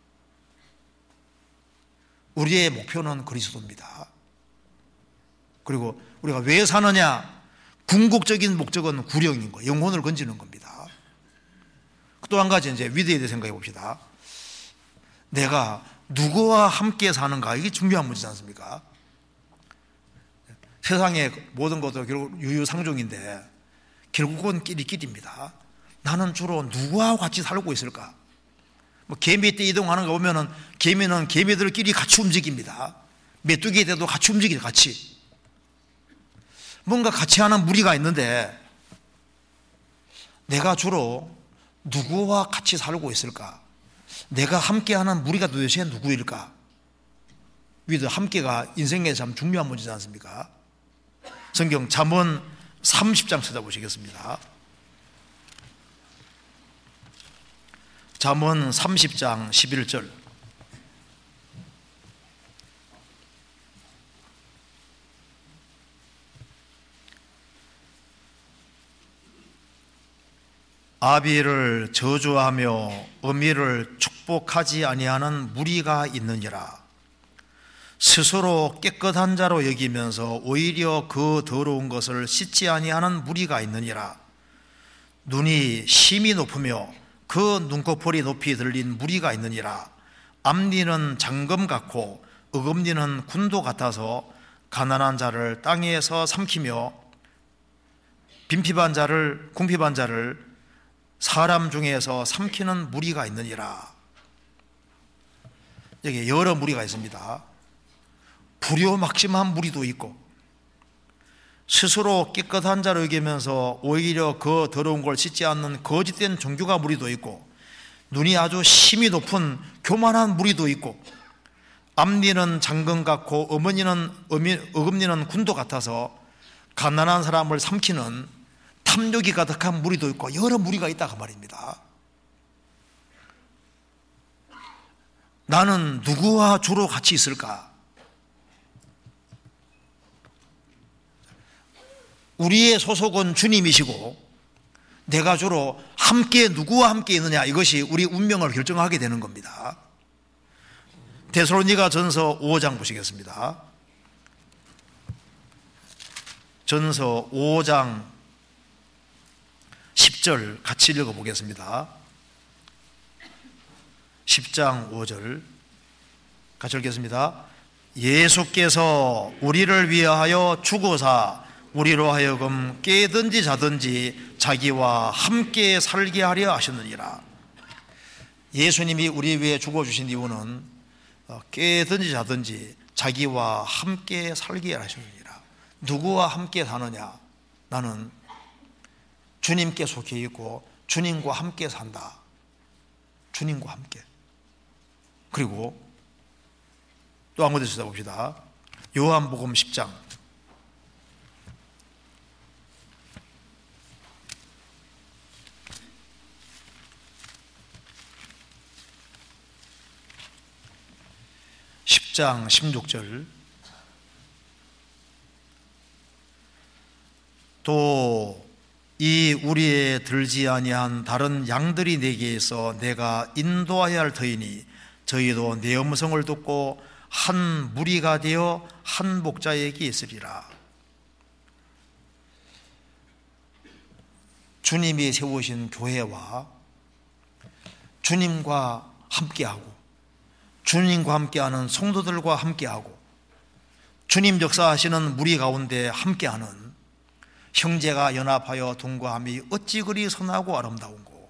우리의 목표는 그리스도입니다. 그리고 우리가 왜 사느냐? 궁극적인 목적은 구령인 거예요. 영혼을 건지는 겁니다. 또 한 가지 이제 위대에 대해 생각해 봅시다. 내가 누구와 함께 사는가, 이게 중요한 문제지 않습니까? 세상의 모든 것도 결국 유유상종인데 결국은 끼리끼리입니다. 나는 주로 누구와 같이 살고 있을까? 뭐 개미 때 이동하는 거 보면은 개미는 개미들끼리 같이 움직입니다. 메뚜기 때도 같이 움직이죠, 같이. 뭔가 같이 하는 무리가 있는데 내가 주로 누구와 같이 살고 있을까? 내가 함께하는 무리가 도대체 누구일까? 위도 함께가 인생에 참 중요한 문제지 않습니까? 성경 잠언 삼십 장 찾아보시겠습니다. 잠언 삼십 장 십일 절. 아비를 저주하며 어미를 축복하지 아니하는 무리가 있느니라. 스스로 깨끗한 자로 여기면서 오히려 그 더러운 것을 씻지 아니하는 무리가 있느니라. 눈이 심이 높으며 그 눈꺼풀이 높이 들린 무리가 있느니라. 앞니는 장검 같고 어금니는 군도 같아서 가난한 자를 땅에서 삼키며 빈핍한 자를 궁핍한 자를 사람 중에서 삼키는 무리가 있느니라. 여기 여러 무리가 있습니다. 불효막심한 무리도 있고 스스로 깨끗한 자로 여기면서 오히려 그 더러운 걸 씻지 않는 거짓된 종교가 무리도 있고 눈이 아주 심이 높은 교만한 무리도 있고 앞니는 장검 같고 어머니는 어금니는 군도 같아서 가난한 사람을 삼키는 탐욕이 가득한 무리도 있고 여러 무리가 있다 그 말입니다. 나는 누구와 주로 같이 있을까? 우리의 소속은 주님이시고 내가 주로 함께 누구와 함께 있느냐, 이것이 우리 운명을 결정하게 되는 겁니다. 데살로니가 전서 오 장 보시겠습니다. 전서 오 장 십 절 같이 읽어보겠습니다. 십 장 오 절 같이 읽겠습니다. 예수께서 우리를 위하여 죽으사 우리로 하여금 깨든지 자든지 자기와 함께 살게 하려 하셨느니라. 예수님이 우리 위해 죽어주신 이유는 깨든지 자든지 자기와 함께 살게 하셨느니라. 누구와 함께 사느냐? 나는 주님께 속해 있고 주님과 함께 산다. 주님과 함께. 그리고 또 한 군데 찾아봅시다. 요한복음 십 장 십 장 십육 절. 또 이 우리에 들지 아니한 다른 양들이 내게 있어 내가 인도하여야 할 터이니 저희도 내 음성을 듣고 한 무리가 되어 한 목자에게 있으리라. 주님이 세우신 교회와 주님과 함께하고 주님과 함께하는 성도들과 함께하고 주님 역사하시는 무리 가운데 함께하는 형제가 연합하여 동거함이 어찌 그리 선하고 아름다운고.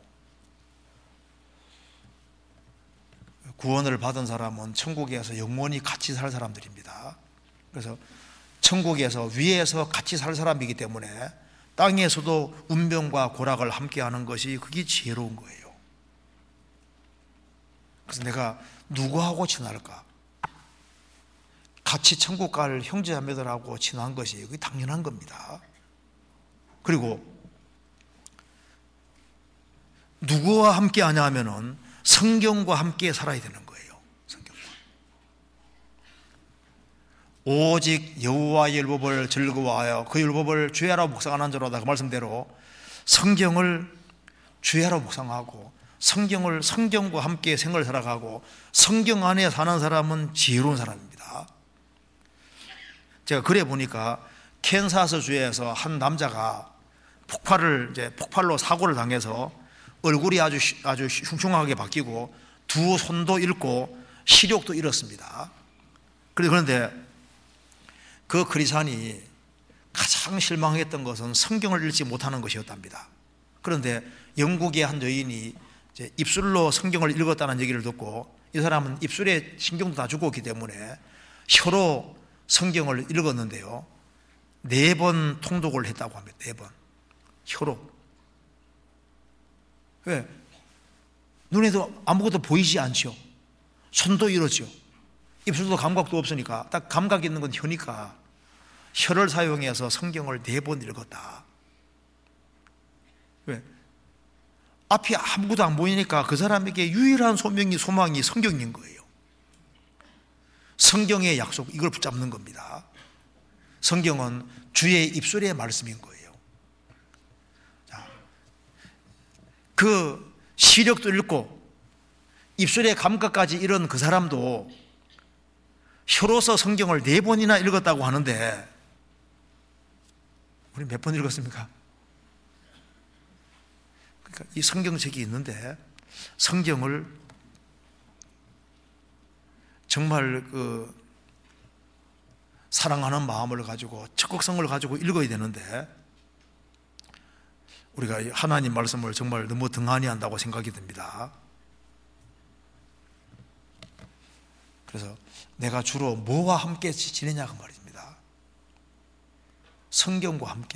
구원을 받은 사람은 천국에서 영원히 같이 살 사람들입니다. 그래서 천국에서 위에서 같이 살 사람이기 때문에 땅에서도 운명과 고락을 함께하는 것이 그게 지혜로운 거예요. 그래서 내가 누구하고 친할까? 같이 천국 갈 형제자매들하고 친한 것이 그게 당연한 겁니다. 그리고 누구와 함께 하냐 하면은 성경과 함께 살아야 되는 거예요. 성경과. 오직 여호와의 율법을 즐거워하여 그 율법을 주야로 묵상하는 자로다. 그 말씀대로 성경을 주야로 묵상하고 성경을 성경과 함께 생활을 살아가고 성경 안에 사는 사람은 지혜로운 사람입니다. 제가 그래 보니까 캔사스 주에서 한 남자가 폭발을 이제 폭발로 사고를 당해서 얼굴이 아주 아주 흉흉하게 바뀌고 두 손도 잃고 시력도 잃었습니다. 그런데 그 크리스찬이 가장 실망했던 것은 성경을 읽지 못하는 것이었답니다. 그런데 영국의 한 여인이 이제 입술로 성경을 읽었다는 얘기를 듣고, 이 사람은 입술에 신경도 다 죽었기 때문에 혀로 성경을 읽었는데요, 네 번 통독을 했다고 합니다. 네 번 혀로. 왜? 눈에도 아무것도 보이지 않죠. 손도 잃었죠. 입술도 감각도 없으니까, 딱 감각 있는 건 혀니까 혀를 사용해서 성경을 네 번 읽었다. 왜? 앞이 아무것도 안 보이니까 그 사람에게 유일한 소명이, 소망이 성경인 거예요. 성경의 약속, 이걸 붙잡는 겁니다. 성경은 주의 입술의 말씀인 거예요. 자, 그 시력도 잃고 입술의 감각까지 잃은 그 사람도 혀로서 성경을 네 번이나 읽었다고 하는데, 우리 몇 번 읽었습니까? 그러니까 이 성경책이 있는데 성경을 정말 그 사랑하는 마음을 가지고, 적극성을 가지고 읽어야 되는데, 우리가 하나님 말씀을 정말 너무 등한히 한다고 생각이 듭니다. 그래서 내가 주로 뭐와 함께 지내냐고 말입니다. 성경과 함께,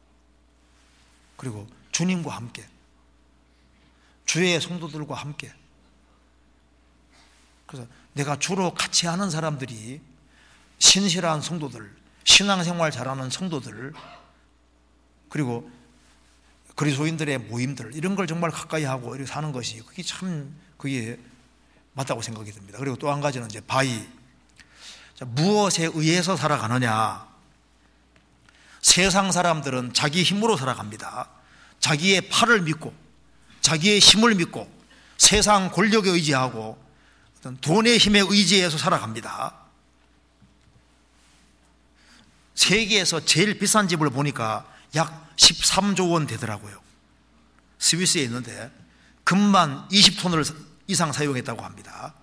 그리고 주님과 함께, 주의 성도들과 함께. 그래서 내가 주로 같이 하는 사람들이 신실한 성도들, 신앙생활 잘하는 성도들, 그리고 그리스도인들의 모임들, 이런 걸 정말 가까이 하고 이렇게 사는 것이, 그게 참 그게 맞다고 생각이 듭니다. 그리고 또 한 가지는 이제 바이. 자, 무엇에 의해서 살아가느냐? 세상 사람들은 자기 힘으로 살아갑니다. 자기의 팔을 믿고, 자기의 힘을 믿고, 세상 권력에 의지하고, 어떤 돈의 힘에 의지해서 살아갑니다. 세계에서 제일 비싼 집을 보니까 약 십삼조 원 되더라고요. 스위스에 있는데 금만 이십 톤을 이상 사용했다고 합니다.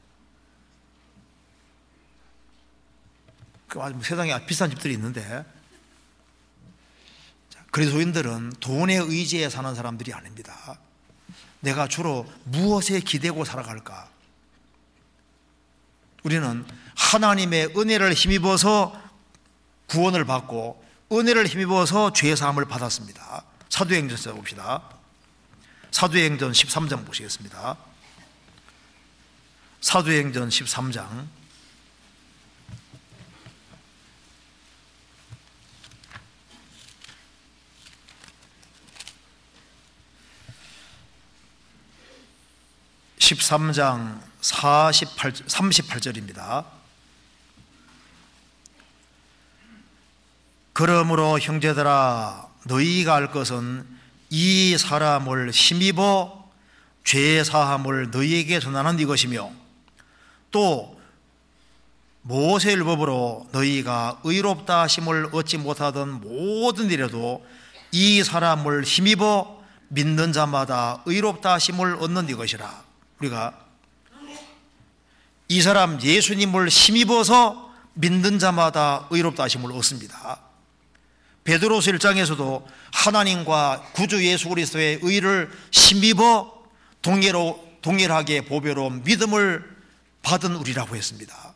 그 세상에 비싼 집들이 있는데, 그리스도인들은 돈에 의지해 사는 사람들이 아닙니다. 내가 주로 무엇에 기대고 살아갈까? 우리는 하나님의 은혜를 힘입어서 구원을 받고, 은혜를 힘입어서 죄사함을 받았습니다. 사도행전 봅시다. 사도행전 십삼 장 보시겠습니다. 사도행전 십삼 장 십삼 장 사십팔, 삼십팔 절입니다. 그러므로 형제들아, 너희가 알 것은 이 사람을 힘입어 죄사함을 너희에게 전하는 이것이며, 또 모세율법으로 너희가 의롭다 하심을 얻지 못하던 모든 일에도 이 사람을 힘입어 믿는 자마다 의롭다 하심을 얻는 이것이라. 우리가 이 사람 예수님을 힘입어서 믿는 자마다 의롭다 하심을 얻습니다. 베드로서 일 장에서도 하나님과 구주 예수 그리스도의 의를 힘입어 동일로, 동일하게 보배로운 믿음을 받은 우리라고 했습니다.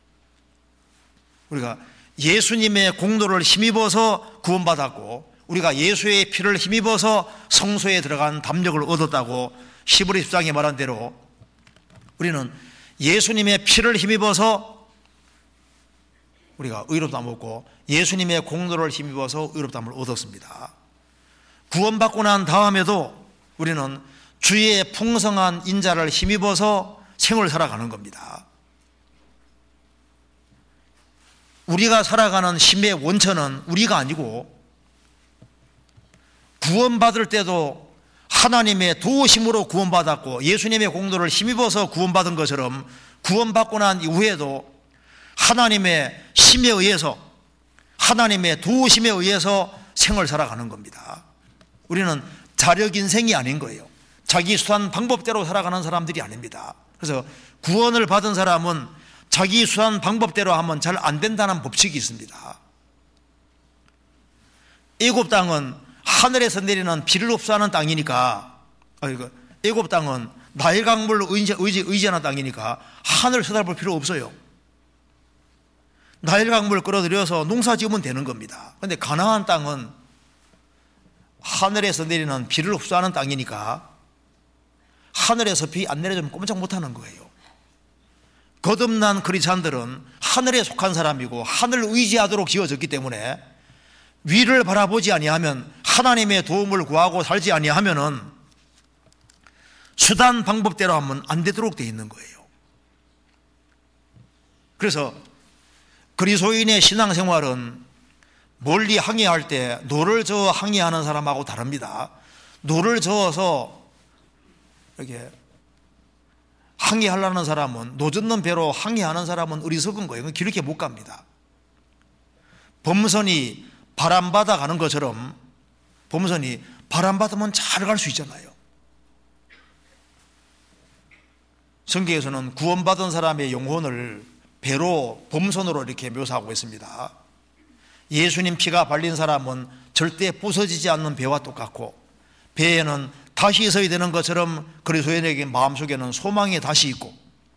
우리가 예수님의 공로를 힘입어서 구원받았고, 우리가 예수의 피를 힘입어서 성소에 들어간 담력을 얻었다고 히브리 십 장에 말한 대로, 우리는 예수님의 피를 힘입어서 우리가 의롭다함을 얻고, 예수님의 공로를 힘입어서 의롭다함을 얻었습니다. 구원받고 난 다음에도 우리는 주의 풍성한 인자를 힘입어서 생을 살아가는 겁니다. 우리가 살아가는 힘의 원천은 우리가 아니고, 구원받을 때도 하나님의 도우심으로 구원받았고, 예수님의 공로를 힘입어서 구원받은 것처럼, 구원받고 난 이후에도 하나님의 힘에 의해서, 하나님의 도우심에 의해서 생을 살아가는 겁니다. 우리는 자력 인생이 아닌 거예요. 자기 수단 방법대로 살아가는 사람들이 아닙니다. 그래서 구원을 받은 사람은 자기 수단 방법대로 하면 잘 안 된다는 법칙이 있습니다. 애굽 땅은 하늘에서 내리는 비를 흡수하는 땅이니까, 애굽 땅은 나일 강물로 의지, 의지, 의지하는 땅이니까 하늘 쳐다볼 필요 없어요. 나일 강물을 끌어들여서 농사 지으면 되는 겁니다. 그런데 가나안 땅은 하늘에서 내리는 비를 흡수하는 땅이니까 하늘에서 비 안 내려주면 꼼짝 못하는 거예요. 거듭난 크리스찬들은 하늘에 속한 사람이고 하늘을 의지하도록 지어졌기 때문에 위를 바라보지 아니하면, 하나님의 도움을 구하고 살지 아니하면은 수단 방법대로 하면 안 되도록 되어 있는 거예요. 그래서 그리스도인의 신앙생활은 멀리 항해할 때 노를 저어 항해하는 사람하고 다릅니다. 노를 저어서 이렇게 항해하려는 사람은, 노 젓는 배로 항해하는 사람은 어리석은 거예요. 그렇게 못 갑니다. 범선이 바람 받아 가는 것처럼 범선이 바람 받으면 잘 갈 수 있잖아요. 성경에서는 구원받은 사람의 영혼을 배로, 범선으로 이렇게 묘사하고 있습니다. 예수님 피가 발린 사람은 절대 부서지지 않는 배와 똑같고, 배에는 다시 서야 되는 것처럼 그리스도인에게 마음속에는 소망이 다시 있고,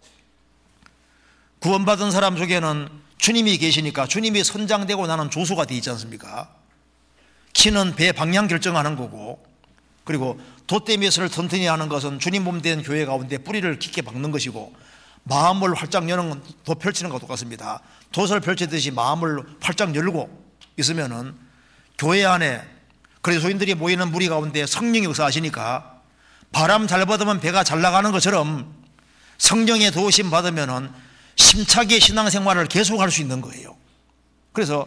구원받은 사람 속에는 주님이 계시니까 주님이 선장되고 나는 조수가 되어 있지 않습니까? 키는 배 방향 결정하는 거고, 그리고 돛대미에서를 튼튼히 하는 것은 주님 몸 된 교회 가운데 뿌리를 깊게 박는 것이고, 마음을 활짝 여는 건 돛 펼치는 것과 똑같습니다. 돛을 펼치듯이 마음을 활짝 열고 있으면은 교회 안에 그리스도인들이 모이는 무리 가운데 성령이 역사하시니까 바람 잘 받으면 배가 잘 나가는 것처럼 성령의 도우심 받으면은 심차게 신앙생활을 계속할 수 있는 거예요. 그래서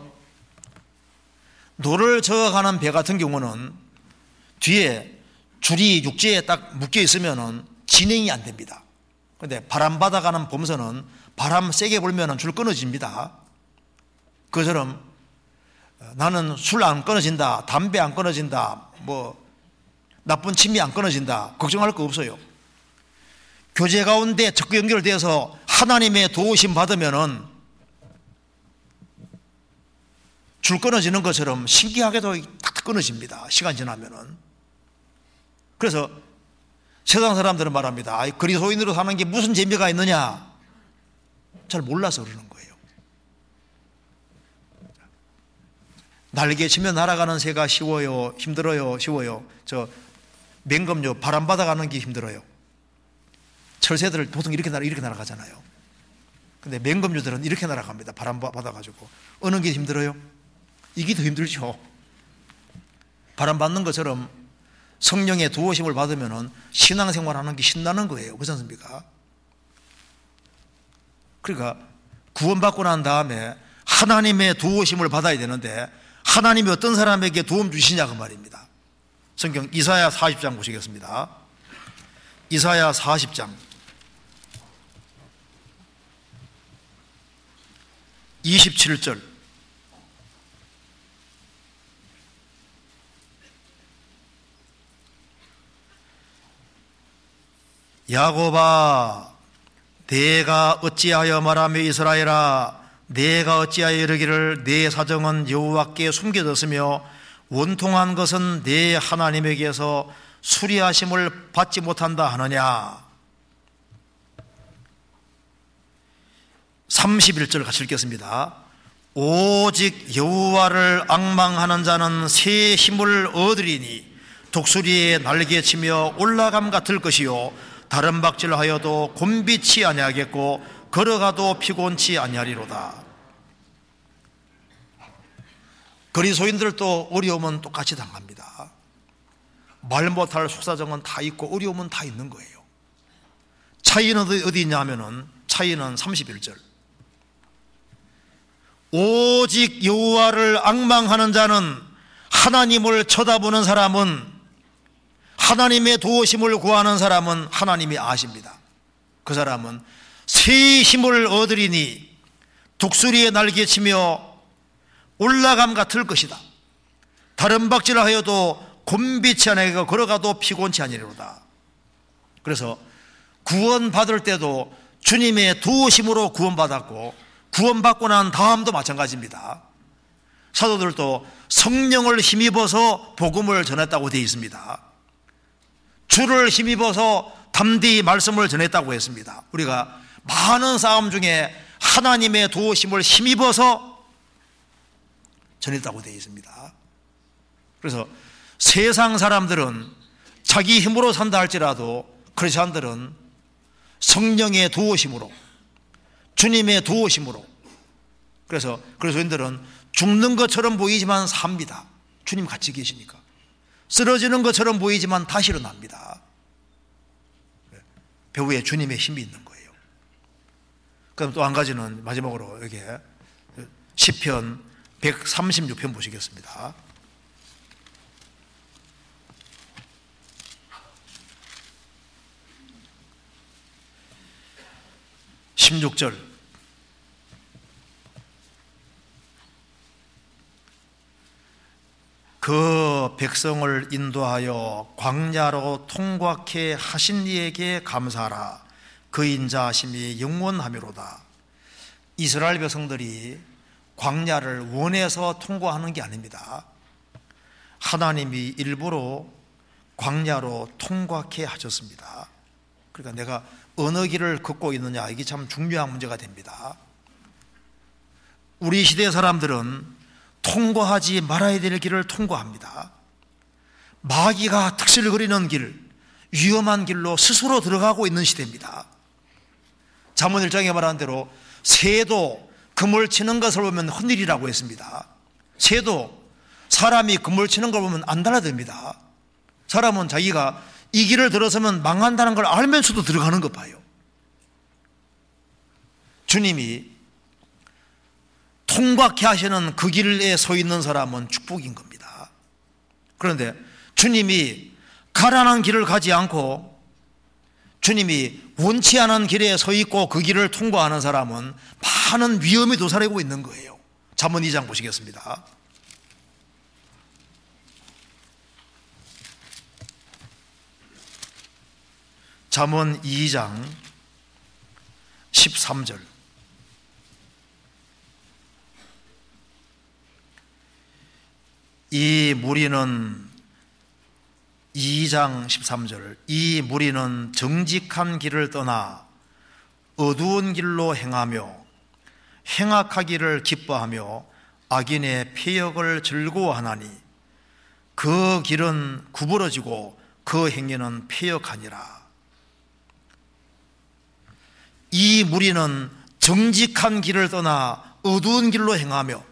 노를 저어가는 배 같은 경우는 뒤에 줄이 육지에 딱 묶여 있으면은 진행이 안 됩니다. 그런데 바람 받아가는 범선은 바람 세게 불면은 줄 끊어집니다. 그처럼 나는 술 안 끊어진다, 담배 안 끊어진다, 뭐 나쁜 침이 안 끊어진다, 걱정할 거 없어요. 교제 가운데 적극 연결돼서 하나님의 도우심 받으면은 줄 끊어지는 것처럼 신기하게도 탁 끊어집니다. 시간 지나면은. 그래서 세상 사람들은 말합니다. 아이, 그리스도인으로 사는 게 무슨 재미가 있느냐? 잘 몰라서 그러는 거예요. 날개 치며 날아가는 새가 쉬워요? 힘들어요? 쉬워요? 저 맹금요, 바람 받아가는 게 힘들어요. 철새들 보통 이렇게 날아, 이렇게 날아가잖아요. 근데 맹금류들은 이렇게 날아갑니다. 바람 받아가지고. 어느 게 힘들어요? 이게 더 힘들죠. 바람 받는 것처럼 성령의 도우심을 받으면 신앙생활 하는 게 신나는 거예요. 그렇지 않습니까? 그러니까 구원받고 난 다음에 하나님의 도우심을 받아야 되는데, 하나님이 어떤 사람에게 도움 주시냐 그 말입니다. 성경 이사야 사십 장 보시겠습니다. 이사야 사십 장 이십칠 절. 야곱아, 내가 어찌하여 말하며 이스라엘아, 내가 어찌하여 이르기를 내 사정은 여호와께 숨겨졌으며 원통한 것은 내 하나님에게서 수리하심을 받지 못한다 하느냐. 삼십일 절 같이 읽겠습니다. 오직 여호와를 앙망하는 자는 새 힘을 얻으리니 독수리에 날개치며 올라감 같을 것이요 다른 박질하여도 곤비치 아니하겠고 걸어가도 피곤치 아니하리로다. 그리스도인들도 어려움은 똑같이 당합니다. 말 못할 속사정은 다 있고 어려움은 다 있는 거예요. 차이는 어디 있냐 하면은 차이는 삼십일 절. 오직 여호와를 앙망하는 자는, 하나님을 쳐다보는 사람은, 하나님의 도우심을 구하는 사람은 하나님이 아십니다. 그 사람은 새 힘을 얻으리니 독수리에 날개치며 올라감 같을 것이다. 다른 박질을 하여도 곤비치 아니하고 걸어가도 피곤치 아니리로다. 그래서 구원받을 때도 주님의 도우심으로 구원받았고, 구원받고 난 다음도 마찬가지입니다. 사도들도 성령을 힘입어서 복음을 전했다고 되어 있습니다. 주를 힘입어서 담대히 말씀을 전했다고 했습니다. 우리가 많은 싸움 중에 하나님의 도우심을 힘입어서 전했다고 되어 있습니다. 그래서 세상 사람들은 자기 힘으로 산다 할지라도 크리스천들은 성령의 도우심으로, 주님의 도우심으로, 그래서 그리스도인들은 죽는 것처럼 보이지만 삽니다. 주님 같이 계시니까. 쓰러지는 것처럼 보이지만 다시 일어납니다. 배후에 주님의 힘이 있는 거예요. 그럼 또 한 가지는 마지막으로 여기 시편 백삼십육 편 보시겠습니다. 십육 절. 그 백성을 인도하여 광야로 통과케 하신 이에게 감사하라. 그 인자하심이 영원하미로다. 이스라엘 백성들이 광야를 원해서 통과하는 게 아닙니다. 하나님이 일부러 광야로 통과케 하셨습니다. 그러니까 내가 어느 길을 걷고 있느냐, 이게 참 중요한 문제가 됩니다. 우리 시대 사람들은 통과하지 말아야 될 길을 통과합니다. 마귀가 특실거리는 길, 위험한 길로 스스로 들어가고 있는 시대입니다. 잠언 일 장에 말한 대로 새도 그물 치는 것을 보면 헛일이라고 했습니다. 새도 사람이 그물 치는 걸 보면 안 달아듭니다. 사람은 자기가 이 길을 들어서면 망한다는 걸 알면서도 들어가는 것 봐요. 주님이 통과케 하시는 그 길에 서 있는 사람은 축복인 겁니다. 그런데 주님이 가라는 길을 가지 않고 주님이 원치 않은 길에 서 있고 그 길을 통과하는 사람은 많은 위험이 도사리고 있는 거예요. 잠언 이 장 보시겠습니다. 잠언 이 장 십삼 절. 이 무리는 이 장 십삼 절. 이 무리는 정직한 길을 떠나 어두운 길로 행하며 행악하기를 기뻐하며 악인의 폐역을 즐거워하나니 그 길은 구부러지고 그 행위는 폐역하니라. 이 무리는 정직한 길을 떠나 어두운 길로 행하며,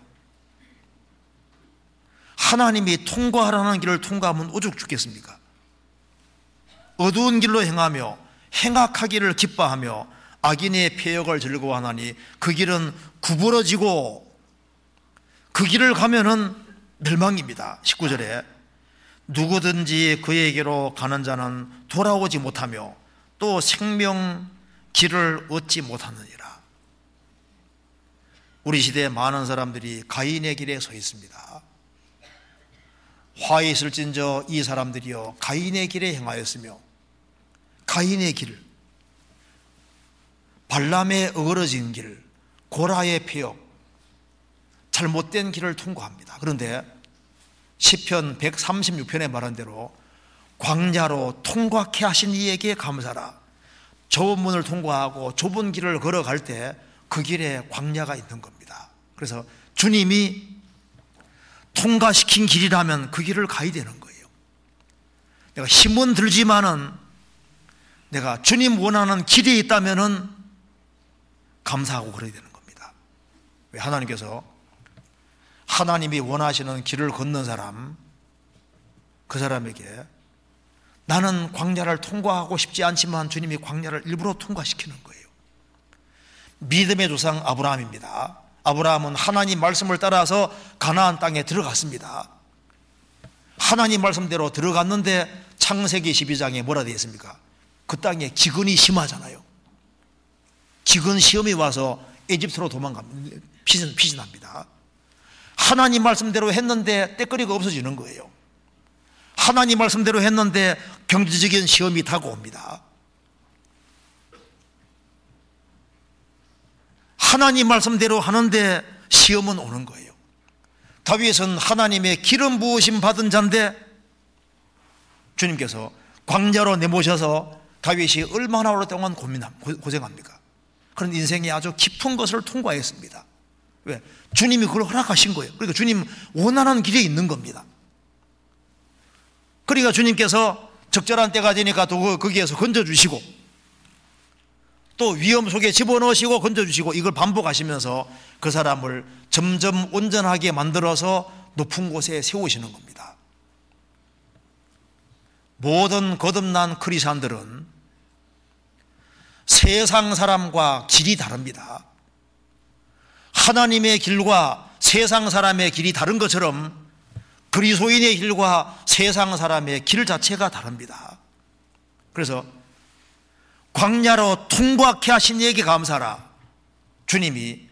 하나님이 통과하라는 길을 통과하면 오죽 죽겠습니까? 어두운 길로 행하며 행악하기를 기뻐하며 악인의 폐역을 즐거워하나니 그 길은 구부러지고 그 길을 가면은 멸망입니다. 십구 절에 누구든지 그에게로 가는 자는 돌아오지 못하며 또 생명 길을 얻지 못하느니라. 우리 시대에 많은 사람들이 가인의 길에 서 있습니다. 화 있을진저 이 사람들이여 가인의 길에 행하였으며, 가인의 길, 발람의 어그러진 길, 고라의 폐역, 잘못된 길을 통과합니다. 그런데 시편 백삼십육 편에 말한 대로 광야로 통과케 하신 이에게 감사라. 좁은 문을 통과하고 좁은 길을 걸어갈 때 그 길에 광야가 있는 겁니다. 그래서 주님이 통과시킨 길이라면 그 길을 가야 되는 거예요. 내가 힘은 들지만은 내가 주님 원하는 길이 있다면은 감사하고 그래야 되는 겁니다. 왜? 하나님께서 하나님이 원하시는 길을 걷는 사람, 그 사람에게 나는 광야를 통과하고 싶지 않지만 주님이 광야를 일부러 통과시키는 거예요. 믿음의 조상 아브라함입니다. 아브라함은 하나님 말씀을 따라서 가나안 땅에 들어갔습니다. 하나님 말씀대로 들어갔는데 창세기 십이 장에 뭐라 되어 있습니까? 그 땅에 기근이 심하잖아요. 기근 시험이 와서 에집트로 도망갑니다. 피신합니다. 하나님 말씀대로 했는데 때거리가 없어지는 거예요. 하나님 말씀대로 했는데 경제적인 시험이 다가옵니다. 하나님 말씀대로 하는데 시험은 오는 거예요. 다윗은 하나님의 기름 부으심 받은 자인데 주님께서 광야로 내모셔서 다윗이 얼마나 오랫동안 고생합니까? 그런 인생의 아주 깊은 것을 통과했습니다. 왜? 주님이 그걸 허락하신 거예요. 그러니까 주님 원하는 길에 있는 겁니다. 그러니까 주님께서 적절한 때가 되니까 또 거기에서 건져주시고 또 위험 속에 집어넣으시고 건져주시고 이걸 반복하시면서 그 사람을 점점 온전하게 만들어서 높은 곳에 세우시는 겁니다. 모든 거듭난 크리스찬들은 세상 사람과 길이 다릅니다. 하나님의 길과 세상 사람의 길이 다른 것처럼 그리스도인의 길과 세상 사람의 길 자체가 다릅니다. 그래서 광야로 통과케 하신 이에게 감사하라. 주님이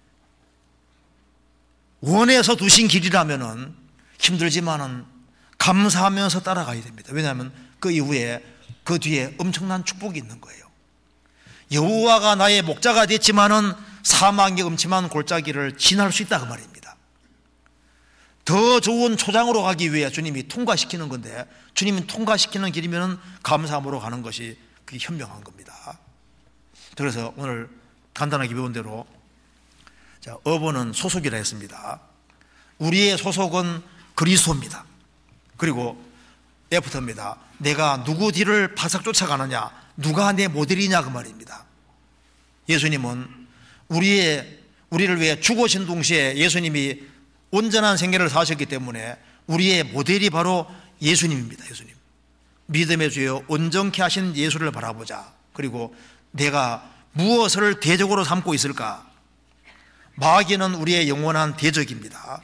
원해서 두신 길이라면은 힘들지만은 감사하면서 따라가야 됩니다. 왜냐하면 그 이후에 그 뒤에 엄청난 축복이 있는 거예요. 여호와가 나의 목자가 됐지만은 사망의 음침한 골짜기를 지날 수 있다 그 말입니다. 더 좋은 초장으로 가기 위해 주님이 통과시키는 건데 주님이 통과시키는 길이면 감사함으로 가는 것이 그게 현명한 겁니다. 그래서 오늘 간단하게 배운 대로 자, 어버는 소속이라 했습니다. 우리의 소속은 그리스도입니다. 그리고 애프터입니다. 내가 누구 뒤를 바싹 쫓아가느냐, 누가 내 모델이냐 그 말입니다. 예수님은 우리의 우리를 위해 죽으신 동시에 예수님이 온전한 생애를 사셨기 때문에 우리의 모델이 바로 예수님입니다. 예수님. 믿음의 주여 온전케 하신 예수를 바라보자. 그리고 내가 무엇을 대적으로 삼고 있을까? 마귀는 우리의 영원한 대적입니다.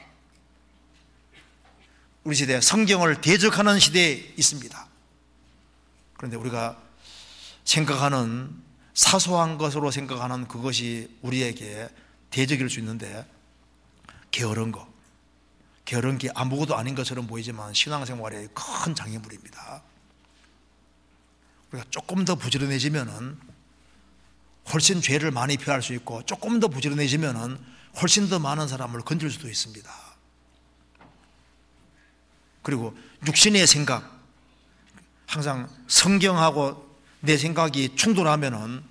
우리 시대 성경을 대적하는 시대에 있습니다. 그런데 우리가 생각하는 사소한 것으로 생각하는 그것이 우리에게 대적일 수 있는데 게으른 거, 게으른 게 아무것도 아닌 것처럼 보이지만 신앙생활의 큰 장애물입니다. 우리가 조금 더 부지런해지면은 훨씬 죄를 많이 피할 수 있고 조금 더 부지런해지면은 훨씬 더 많은 사람을 건질 수도 있습니다. 그리고 육신의 생각, 항상 성경하고 내 생각이 충돌하면은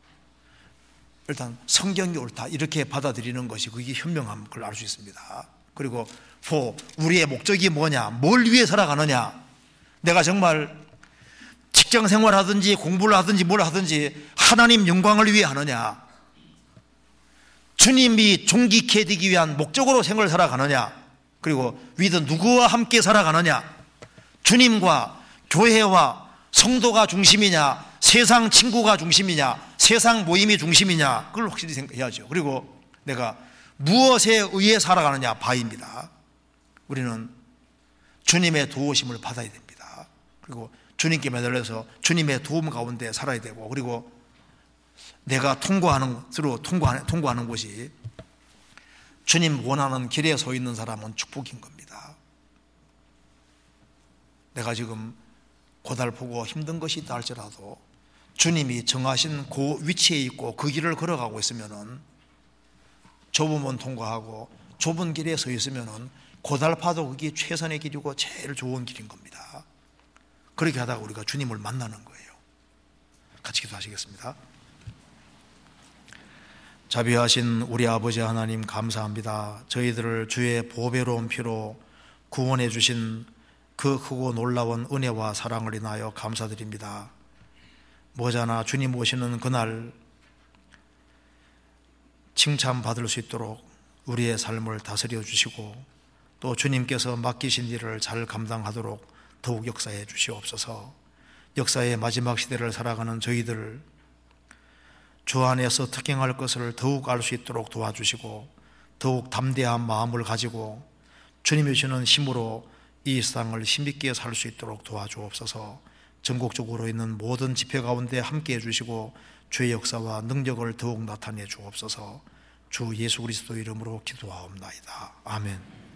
일단 성경이 옳다 이렇게 받아들이는 것이 그게 현명한 걸 알 수 있습니다. 그리고 포 우리의 목적이 뭐냐, 뭘 위해 살아가느냐, 내가 정말 직장 생활하든지 공부를 하든지 뭘 하든지 하나님 영광을 위해 하느냐, 주님이 존귀케 되기 위한 목적으로 생을 살아가느냐, 그리고 위든 누구와 함께 살아가느냐, 주님과 교회와 성도가 중심이냐, 세상 친구가 중심이냐, 세상 모임이 중심이냐, 그걸 확실히 생각해야죠. 그리고 내가 무엇에 의해 살아가느냐, 바입니다. 우리는 주님의 도우심을 받아야 됩니다. 그리고 주님께 매달려서 주님의 도움 가운데 살아야 되고, 그리고 내가 통과하는 것으로 통과하는, 통과하는 곳이 주님 원하는 길에 서 있는 사람은 축복인 겁니다. 내가 지금 고달프고 힘든 것이 있다 할지라도 주님이 정하신 그 위치에 있고 그 길을 걸어가고 있으면은 좁은 문 통과하고 좁은 길에 서 있으면은 고달파도 그게 최선의 길이고 제일 좋은 길인 겁니다. 그렇게 하다가 우리가 주님을 만나는 거예요. 같이 기도하시겠습니다. 자비하신 우리 아버지 하나님 감사합니다. 저희들을 주의 보배로운 피로 구원해 주신 그 크고 놀라운 은혜와 사랑을 인하여 감사드립니다. 머지않아 주님 오시는 그날 칭찬받을 수 있도록 우리의 삶을 다스려 주시고 또 주님께서 맡기신 일을 잘 감당하도록 더욱 역사해 주시옵소서. 역사의 마지막 시대를 살아가는 저희들 주 안에서 특행할 것을 더욱 알 수 있도록 도와주시고 더욱 담대한 마음을 가지고 주님이 주시는 힘으로 이 세상을 힘있게 살 수 있도록 도와주옵소서. 전국적으로 있는 모든 집회 가운데 함께해 주시고 주의 역사와 능력을 더욱 나타내 주옵소서. 주 예수 그리스도 이름으로 기도하옵나이다. 아멘.